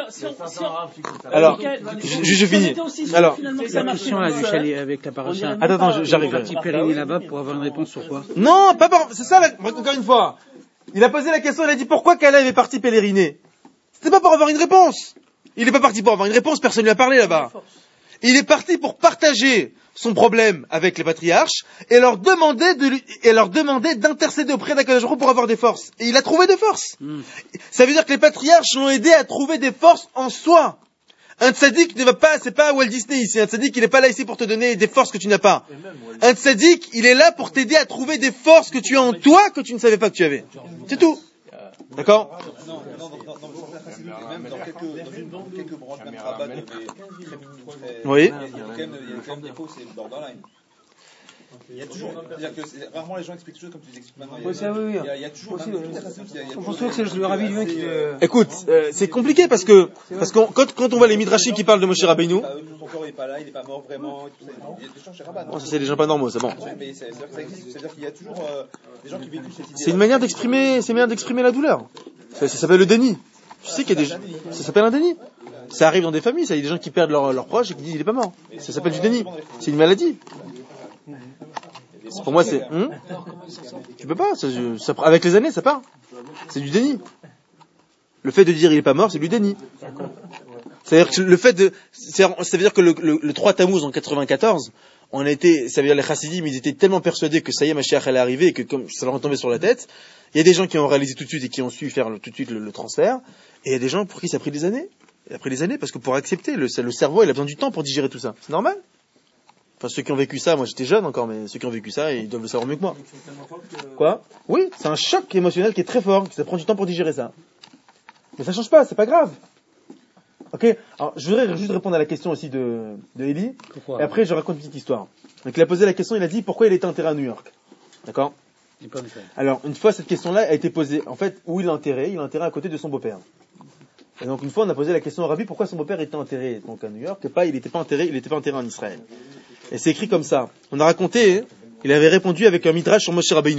Alors, je, je finis. Alors, la question là du chalet avec la paracha. Attends, attends, j'arrive. Parti péréné là-bas pour avoir une réponse sur quoi? Non, pas par... c'est ça. La... Encore une fois, il a posé la question. Il a dit pourquoi Caleb est parti pèleriner. C'était pas pour avoir une réponse. Il n'est pas parti pour avoir une réponse. Personne lui a parlé là-bas. Il est parti pour partager son problème avec les patriarches et leur demander de lui, et leur demander d'intercéder auprès d'Akadosh Baruch Hu pour avoir des forces. Et il a trouvé des forces. Mm. Ça veut dire que les patriarches l'ont aidé à trouver des forces en soi. Un tzaddik ne va pas, c'est pas Walt Disney ici. Un tzaddik, il n'est pas là ici pour te donner des forces que tu n'as pas. Un tzaddik, il est là pour t'aider à trouver des forces que tu as en toi que tu ne savais pas que tu avais. C'est tout. D'accord? Non, non, non, non, même dans quelques, dans une, quelques branches, même rabat, des très, oui. Il y a quand même, il y a quand même des faux, c'est borderline. Il y a toujours, c'est-à-dire que c'est, rarement les gens expliquent quelque chose comme tu les expliques maintenant. Il y a, oui, ça, oui, oui. il y a, il y a toujours, aussi, même, le, il y a, il y a, il y a on pense que c'est le rabbi lui qui le... Écoute, euh, c'est compliqué parce que, parce que quand, quand on voit les midrashim qui parlent de Moshe Rabbeinu, son corps n'est pas là, il n'est pas mort vraiment, et tout ça. Il y a des gens chez Rabat. Non, ça c'est des gens pas normaux, c'est bon. Mais c'est, c'est-à-dire que ça existe, c'est-à-dire qu'il y a toujours euh, des gens qui véhiculent cette idée. C'est une manière d'exprimer, c'est une manière d'exprimer la douleur. Ça, ça s'appelle le déni. Tu sais qu'il y a des, ça s'appelle un déni. Ça arrive dans des familles, ça, il y a des gens qui perdent leurs leur proches et qui disent il est pas mort. Ça s'appelle du déni. C'est une maladie. Pour moi, c'est, hum tu peux pas, ça, ça, avec les années, ça part. C'est du déni. Le fait de dire il est pas mort, c'est du déni. C'est-à-dire que le fait de, ça veut dire que le, le, le trois Tammuz en quatre-vingt-quatorze, on a été, ça veut dire les chassidim, ils étaient tellement persuadés que ça y est, Mashiach allait arriver et que comme ça leur est tombé sur la tête, il y a des gens qui ont réalisé tout de suite et qui ont su faire le, tout de suite le, le transfert, et il y a des gens pour qui ça a pris des années. Il a pris des années parce que pour accepter, le, le cerveau, il a besoin du temps pour digérer tout ça. C'est normal. Enfin, ceux qui ont vécu ça, moi j'étais jeune encore, mais ceux qui ont vécu ça, ils doivent le savoir mieux que moi. Quoi? Oui, c'est un choc émotionnel qui est très fort, ça prend du temps pour digérer ça. Mais ça change pas, c'est pas grave. Ok? Alors, je voudrais juste répondre à la question aussi de, de Eli. Pourquoi? Et après, je raconte une petite histoire. Donc, il a posé la question, il a dit pourquoi il était enterré à New York. D'accord? Alors, une fois, cette question-là a été posée. En fait, où il est enterré? Il est enterré à côté de son beau-père. Et donc, une fois, on a posé la question au rabbi pourquoi son beau-père était enterré donc à New York et pas, il n'était pas enterré, il n'était pas enterré en Israël. Et c'est écrit comme ça. On a raconté, il avait répondu avec un midrash sur Moshe Rabbeinu.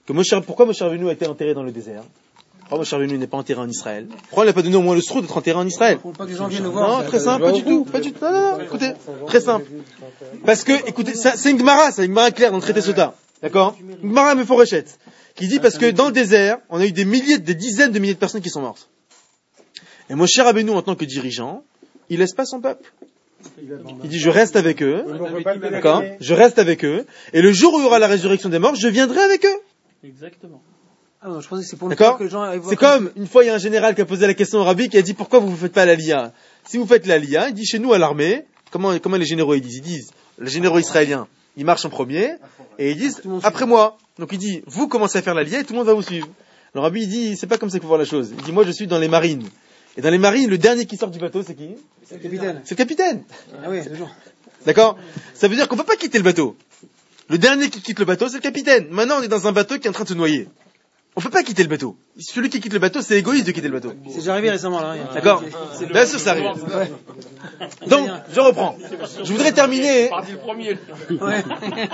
que Moshe, pourquoi Moshe Rabbeinu a été enterré dans le désert? Pourquoi Moshe Rabbeinu n'est pas enterré en Israël? Pourquoi il n'a pas donné au moins le sroud d'être enterré en Israël? Pour pas que les gens viennent nous voir. Non, très simple, pas du tout, pas du tout. Non, non, non, écoutez, très simple. Parce que, écoutez, ça, c'est une Gemara, c'est une Gemara claire dans le traité Sota. D'accord? Une Gemara Meforeshet. Qui dit parce que dans le désert, on a eu des milliers, des dizaines de milliers de personnes qui sont mortes. Et Moshe Rabbeinu, en tant que dirigeant, il laisse pas son peuple. Il dit, je reste avec eux. D'accord? Je reste avec eux. Et le jour où il y aura la résurrection des morts, je viendrai avec eux. Exactement. Ah non, je pensais que c'est pour le D'accord? que les gens aillent voir. C'est comme, une fois, il y a un général qui a posé la question au rabbi, qui a dit, pourquoi vous ne faites pas la Lia? Si vous faites la Lia, il dit, chez nous, à l'armée, comment, comment les généraux, ils disent? Ils disent, les généraux israéliens, ils marchent en premier, et ils disent, après moi. Donc il dit, vous commencez à faire la Lia, et tout le monde va vous suivre. Le rabbi, il dit, c'est pas comme ça qu'il faut voir la chose. Il dit, moi, je suis dans les marines. Et dans les marines, le dernier qui sort du bateau, c'est qui? C'est le capitaine. C'est le capitaine. Ah oui, toujours. D'accord? Ça veut dire qu'on peut pas quitter le bateau. Le dernier qui quitte le bateau, c'est le capitaine. Maintenant, on est dans un bateau qui est en train de se noyer. On peut pas quitter le bateau. Celui qui quitte le bateau, c'est égoïste de quitter le bateau. C'est déjà arrivé récemment, là. D'accord? Bien sûr, ça arrive. Donc, je reprends. Je voudrais terminer. Ouais.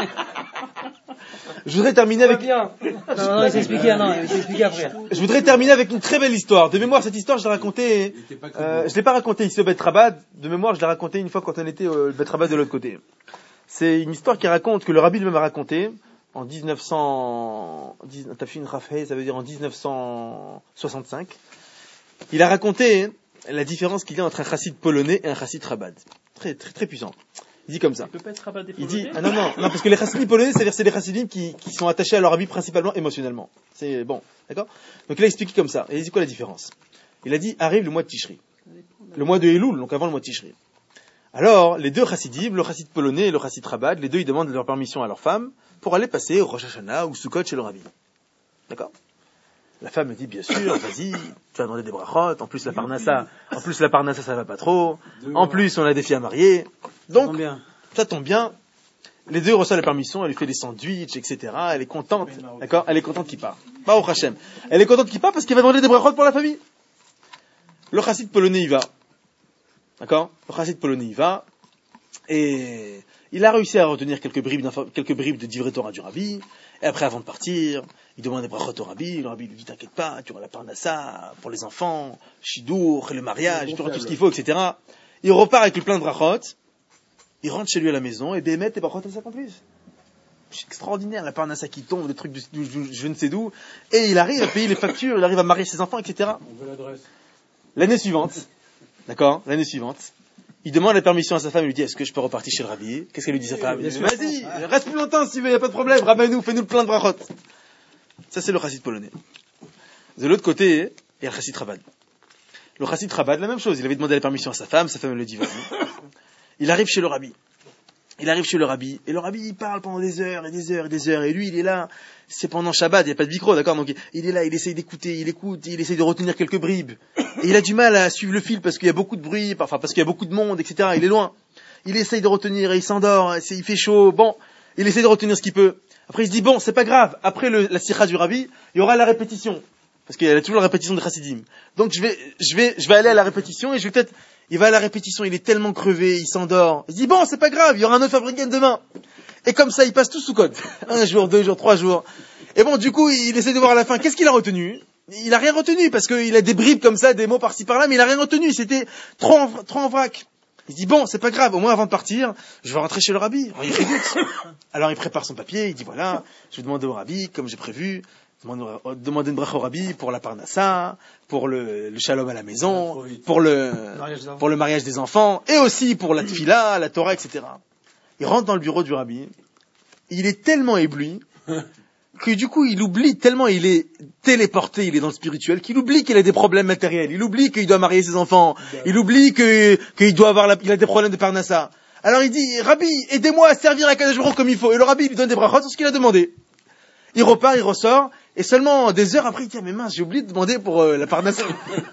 Je voudrais terminer avec. Non, non, il s'est expliqué, non, il s'est expliqué après. Je voudrais terminer avec une très belle histoire. De mémoire, cette histoire, je l'ai racontée. Euh, je l'ai pas racontée ici au Bet Rabad. De mémoire, je l'ai racontée une fois quand on était au Bet Rabad de l'autre côté. C'est une histoire qui raconte, que le rabbi lui-même a raconté, en dix-neuf cents, Tafshin Rafeh, ça veut dire en dix-neuf cent soixante-cinq. Il a raconté la différence qu'il y a entre un chassid polonais et un chassid Chabad. Très, très, très puissant. Il dit comme ça. Il peut pas être Chabad et Il dit, polonais. ah non, non, non, parce que les chassidim polonais, c'est-à-dire c'est les chassidim qui, qui sont attachés à leur rabbi principalement émotionnellement. C'est bon, d'accord? Donc il a expliqué comme ça. Et il dit quoi la différence? Il a dit, arrive le mois de Tishri. Le mois de Elul, donc avant le mois de Tishri. Alors, les deux chassidim, le chassid polonais et le chassid Chabad, les deux, ils demandent leur permission à leur femme pour aller passer au Rosh Hashanah ou Sukkot chez le rabbi. D'accord? La femme me dit, bien sûr, vas-y, tu vas demander des brachot, en plus la parnassa, en plus la parnassa, ça va pas trop, en plus on a des filles à marier. Donc, ça tombe bien. Les deux reçoivent la permission, elle lui fait des sandwichs, et cetera. Elle est contente, d'accord? Elle est contente qu'il part. Baruch Hashem. Elle est contente qu'il part parce qu'il va demander des brachot pour la famille. Le chassid polonais, il va. D'accord? Le chassid polonais, il va. Et il a réussi à retenir quelques bribes, quelques bribes de divrei Torah du rabbi. Et après, avant de partir, il demande des brachot au rabbi. Le rabbi lui dit, t'inquiète pas, tu auras la parnassa pour les enfants, shidour, le mariage, tu auras tout ce qu'il faut, et cetera. Il repart avec le plein de brachot. Il rentre chez lui à la maison et bémet et brachot, elles s'accomplissent. C'est extraordinaire, la parnassa qui tombe, des trucs de, de, de, je ne sais d'où. Et il arrive à payer les factures, il arrive à marier ses enfants, et cetera. On veut l'adresse. L'année suivante, d'accord, l'année suivante, il demande la permission à sa femme, il lui dit, est-ce que je peux repartir chez le rabbi? Qu'est-ce qu'elle lui dit sa femme? Il dit, vas-y, reste plus longtemps si tu veux, il n'y a pas de problème, ramène-nous, fais-nous le plein de brachot. Ça, c'est le chassid polonais. De l'autre côté, il y a le chassid Chabad. Le chassid Chabad, la même chose, il avait demandé la permission à sa femme, sa femme lui dit, vas-y. Il arrive chez le rabbi. Il arrive chez le rabbi, et le rabbi, il parle pendant des heures, et des heures, et des heures, et lui, il est là, c'est pendant Shabbat, il n'y a pas de micro, d'accord? Donc, il est là, il essaye d'écouter, il écoute, il essaye de retenir quelques bribes. Et il a du mal à suivre le fil parce qu'il y a beaucoup de bruit, enfin, parce qu'il y a beaucoup de monde, et cetera. Il est loin. Il essaye de retenir, et il s'endort, et il fait chaud, bon, il essaye de retenir ce qu'il peut. Après, il se dit, bon, c'est pas grave, après le, la sikha du rabbi, il y aura la répétition. Parce qu'il y a toujours la répétition de chassidim. Donc, je vais, je vais, je vais aller à la répétition, et je vais peut-être, il va à la répétition, il est tellement crevé, il s'endort. Il se dit, bon, c'est pas grave, il y aura un autre fabricant demain. Et comme ça, il passe tout sous code. Un jour, deux jours, trois jours. Et bon, du coup, il essaie de voir à la fin, qu'est-ce qu'il a retenu? Il a rien retenu, parce qu'il a des bribes comme ça, des mots par-ci par-là, mais il a rien retenu. C'était trop en, trop en vrac. Il se dit, bon, c'est pas grave, au moins avant de partir, je vais rentrer chez le rabbi. Alors, il régoute. Alors, il prépare son papier, il dit, voilà, je vais demander au rabbi, comme j'ai prévu, demander une bracha au rabbi pour la parnassa, pour le, le shalom à la maison, pour le, pour le mariage des enfants, et aussi pour la tfila, la Torah, et cetera. Il rentre dans le bureau du rabbi, il est tellement ébloui, que du coup, il oublie tellement il est téléporté, il est dans le spirituel, qu'il oublie qu'il a des problèmes matériels, il oublie qu'il doit marier ses enfants, il oublie que, qu'il doit avoir la, il a des problèmes de parnassa. Alors il dit, rabbi, aidez-moi à servir à Kadosh Baruch Hu comme il faut. Et le rabbi lui donne des brachot sur ce qu'il a demandé. Il repart, il ressort, et seulement des heures après, il dit, ah, mais mince, j'ai oublié de demander pour euh, la parnassa.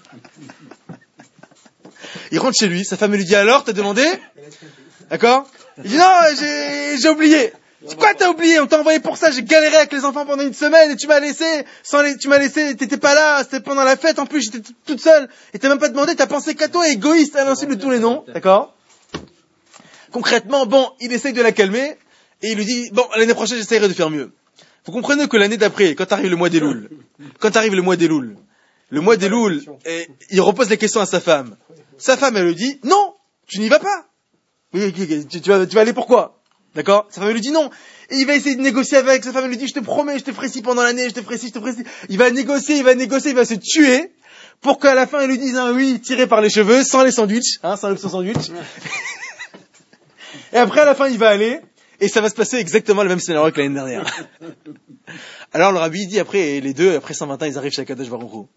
Il rentre chez lui, sa femme lui dit, alors, t'as demandé? D'accord? Il dit, non, j'ai, j'ai oublié. C'est quoi t'as oublié? On t'a envoyé pour ça, j'ai galéré avec les enfants pendant une semaine, et tu m'as laissé, sans les, tu m'as laissé, t'étais pas là, c'était pendant la fête, en plus j'étais t- toute seule, et t'as même pas demandé, t'as pensé qu'à toi, égoïste, à l'insu de tous les noms. D'accord? Concrètement, bon, il essaye de la calmer, et il lui dit, bon, l'année prochaine, j'essaierai de faire mieux. Vous comprenez que l'année d'après, quand arrive le mois des Louls, quand arrive le mois des Louls, le mois des Louls, et il repose les questions à sa femme. Sa femme, elle lui dit, non, tu n'y vas pas. Tu, tu, vas, tu vas aller pourquoi? D'accord? Sa femme lui dit non. Et il va essayer de négocier avec sa femme, elle lui dit, je te promets, je te ferai ci pendant l'année, je te ferai ci, je te ferai ci. Il va négocier, il va négocier, il va se tuer, pour qu'à la fin, elle lui dise, ah oui, tiré par les cheveux, sans les sandwichs, hein, sans l'option sandwich. Et après, à la fin, il va aller, et ça va se passer exactement le même scénario que l'année dernière. Alors, le rabbi dit, après, les deux, après cent vingt ans, ils arrivent chez Akadosh Baruch Hu.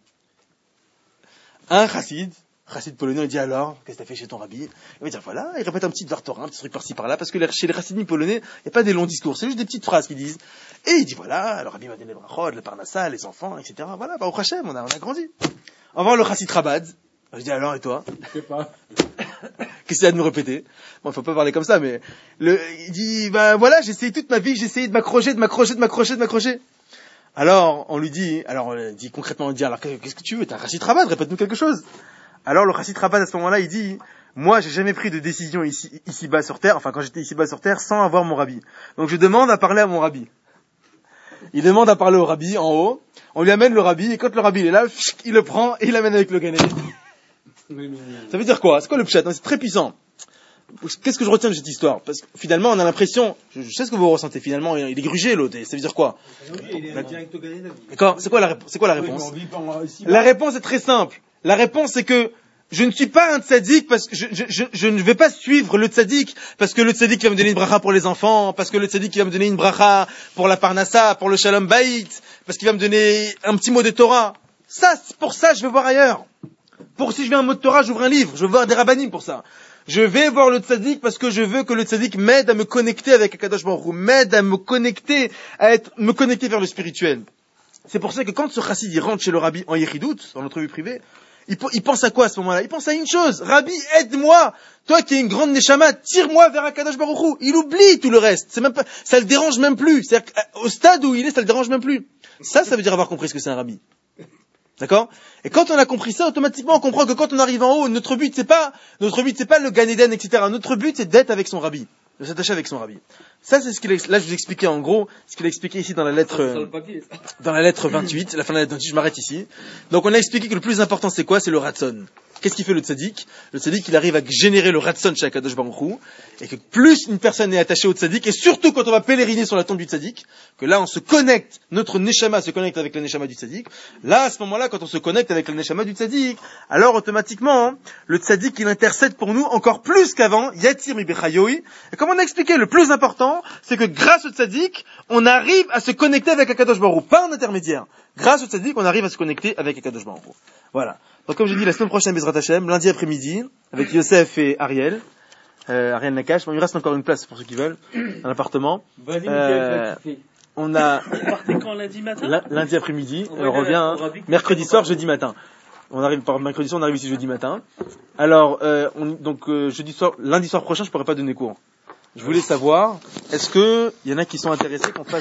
Un chassid, chassid polonais, il dit alors, qu'est-ce que t'as fait chez ton rabbi? Il va dire voilà, il répète un petit Dvar Torah, un petit truc par-ci par-là, parce que chez les chassidim polonais, il n'y a pas des longs discours, c'est juste des petites phrases qu'ils disent. Et il dit voilà, le rabbi m'a donné le brachot, le parnassa, les enfants, et cetera. Voilà, bah au Hachem, on a, on a grandi. On va voir le chassid Rabad. Je dis alors, et toi? Je sais pas. Qu'est-ce qu'il y a de me répéter? Bon, faut pas parler comme ça, mais le, il dit bah voilà, j'ai essayé toute ma vie, j'ai essayé de m'accrocher, de m'accrocher, de m'accrocher, de m'accrocher. Alors, on lui dit, alors, on dit concrètement, on dit, alors, qu'est-ce que tu veux? T'es un chassid Rabad, répète-nous quelque chose. Alors, le chassid Rabad, à ce moment-là, il dit, moi, j'ai jamais pris de décision ici, ici-bas sur terre, enfin, quand j'étais ici-bas sur terre, sans avoir mon rabbi. Donc, je demande à parler à mon rabbi. Il demande à parler au rabbi, en haut. On lui amène le rabbi, et quand le rabbi il est là, il le prend, et il l'amène avec le ganet. Ça veut dire quoi? C'est quoi le pshat? C'est très puissant. Qu'est-ce que je retiens de cette histoire? Parce que finalement, on a l'impression, je, je sais ce que vous ressentez, finalement, il est grugé l'autre, ça veut dire quoi? D'accord? C'est quoi la réponse? C'est quoi la réponse? La réponse est très simple. La réponse c'est que je ne suis pas un tzaddik parce que je, je, je, je ne vais pas suivre le tzaddik parce que le tzaddik va me donner une bracha pour les enfants, parce que le tzaddik va me donner une bracha pour la parnassa, pour le shalom bayit, parce qu'il va me donner un petit mot de Torah. Ça, pour ça, je vais voir ailleurs. Pour si je veux un mot de Torah, j'ouvre un livre, je veux voir des rabbanim pour ça. Je vais voir le tzaddik parce que je veux que le tzaddik m'aide à me connecter avec Akadosh Baruch Hu, m'aide à me connecter, à être, me connecter vers le spirituel. C'est pour ça que quand ce chassid il rentre chez le rabbi en Yechidout, dans notre vie privée, il, il pense à quoi à ce moment-là? Il pense à une chose. Rabbi, aide-moi! Toi qui es une grande neshama, tire-moi vers Akadosh Baruch Hu. Il oublie tout le reste. C'est même pas, ça le dérange même plus. C'est-à-dire qu'au stade où il est, ça le dérange même plus. Ça, ça veut dire avoir compris ce que c'est un rabbi. D'accord? Et quand on a compris ça, automatiquement, on comprend que quand on arrive en haut, notre but, c'est pas, notre but, c'est pas le Gan Eden, et cetera. Notre but, c'est d'être avec son rabbi. De s'attacher avec son rabbi. Ça, c'est ce qu'il a, là, je vous expliquais en gros, ce qu'il a expliqué ici dans la lettre, euh, dans la lettre vingt-huit, la fin de la lettre vingt-huit, je m'arrête ici. Donc, on a expliqué que le plus important, c'est quoi? C'est le ratson. Qu'est-ce qu'il fait le tzaddik? Le tzaddik, il arrive à générer le ratson chez Akadosh Baruch Hu, et que plus une personne est attachée au tzaddik, et surtout quand on va pèleriner sur la tombe du tzaddik, que là on se connecte, notre neshama se connecte avec la neshama du tzaddik, là à ce moment-là, quand on se connecte avec la neshama du tzaddik, alors automatiquement, le tzaddik il intercède pour nous encore plus qu'avant, yatir mi bechayoi, et comme on a expliqué, le plus important, c'est que grâce au tzaddik, on arrive à se connecter avec Akadosh Baruch Hu, pas en intermédiaire. Grâce au tzaddik, on arrive à se connecter avec Akadosh Baruch Hu. Voilà. Donc comme je dis, la semaine prochaine, Bezrat Hashem, lundi après-midi, avec Yosef et Ariel, euh, Ariel Nakash. Bon, il reste encore une place pour ceux qui veulent, un appartement. Vas-y, euh, on a, vous partez quand, lundi matin? Lundi après-midi, on, on revient, hein, mercredi soir, jeudi matin. On arrive, par mercredi soir, on arrive ici jeudi matin. Alors, euh, on, donc, euh, jeudi soir, lundi soir prochain, je pourrais pas donner cours. Je voulais savoir, est-ce que, il y en a qui sont intéressés qu'on fasse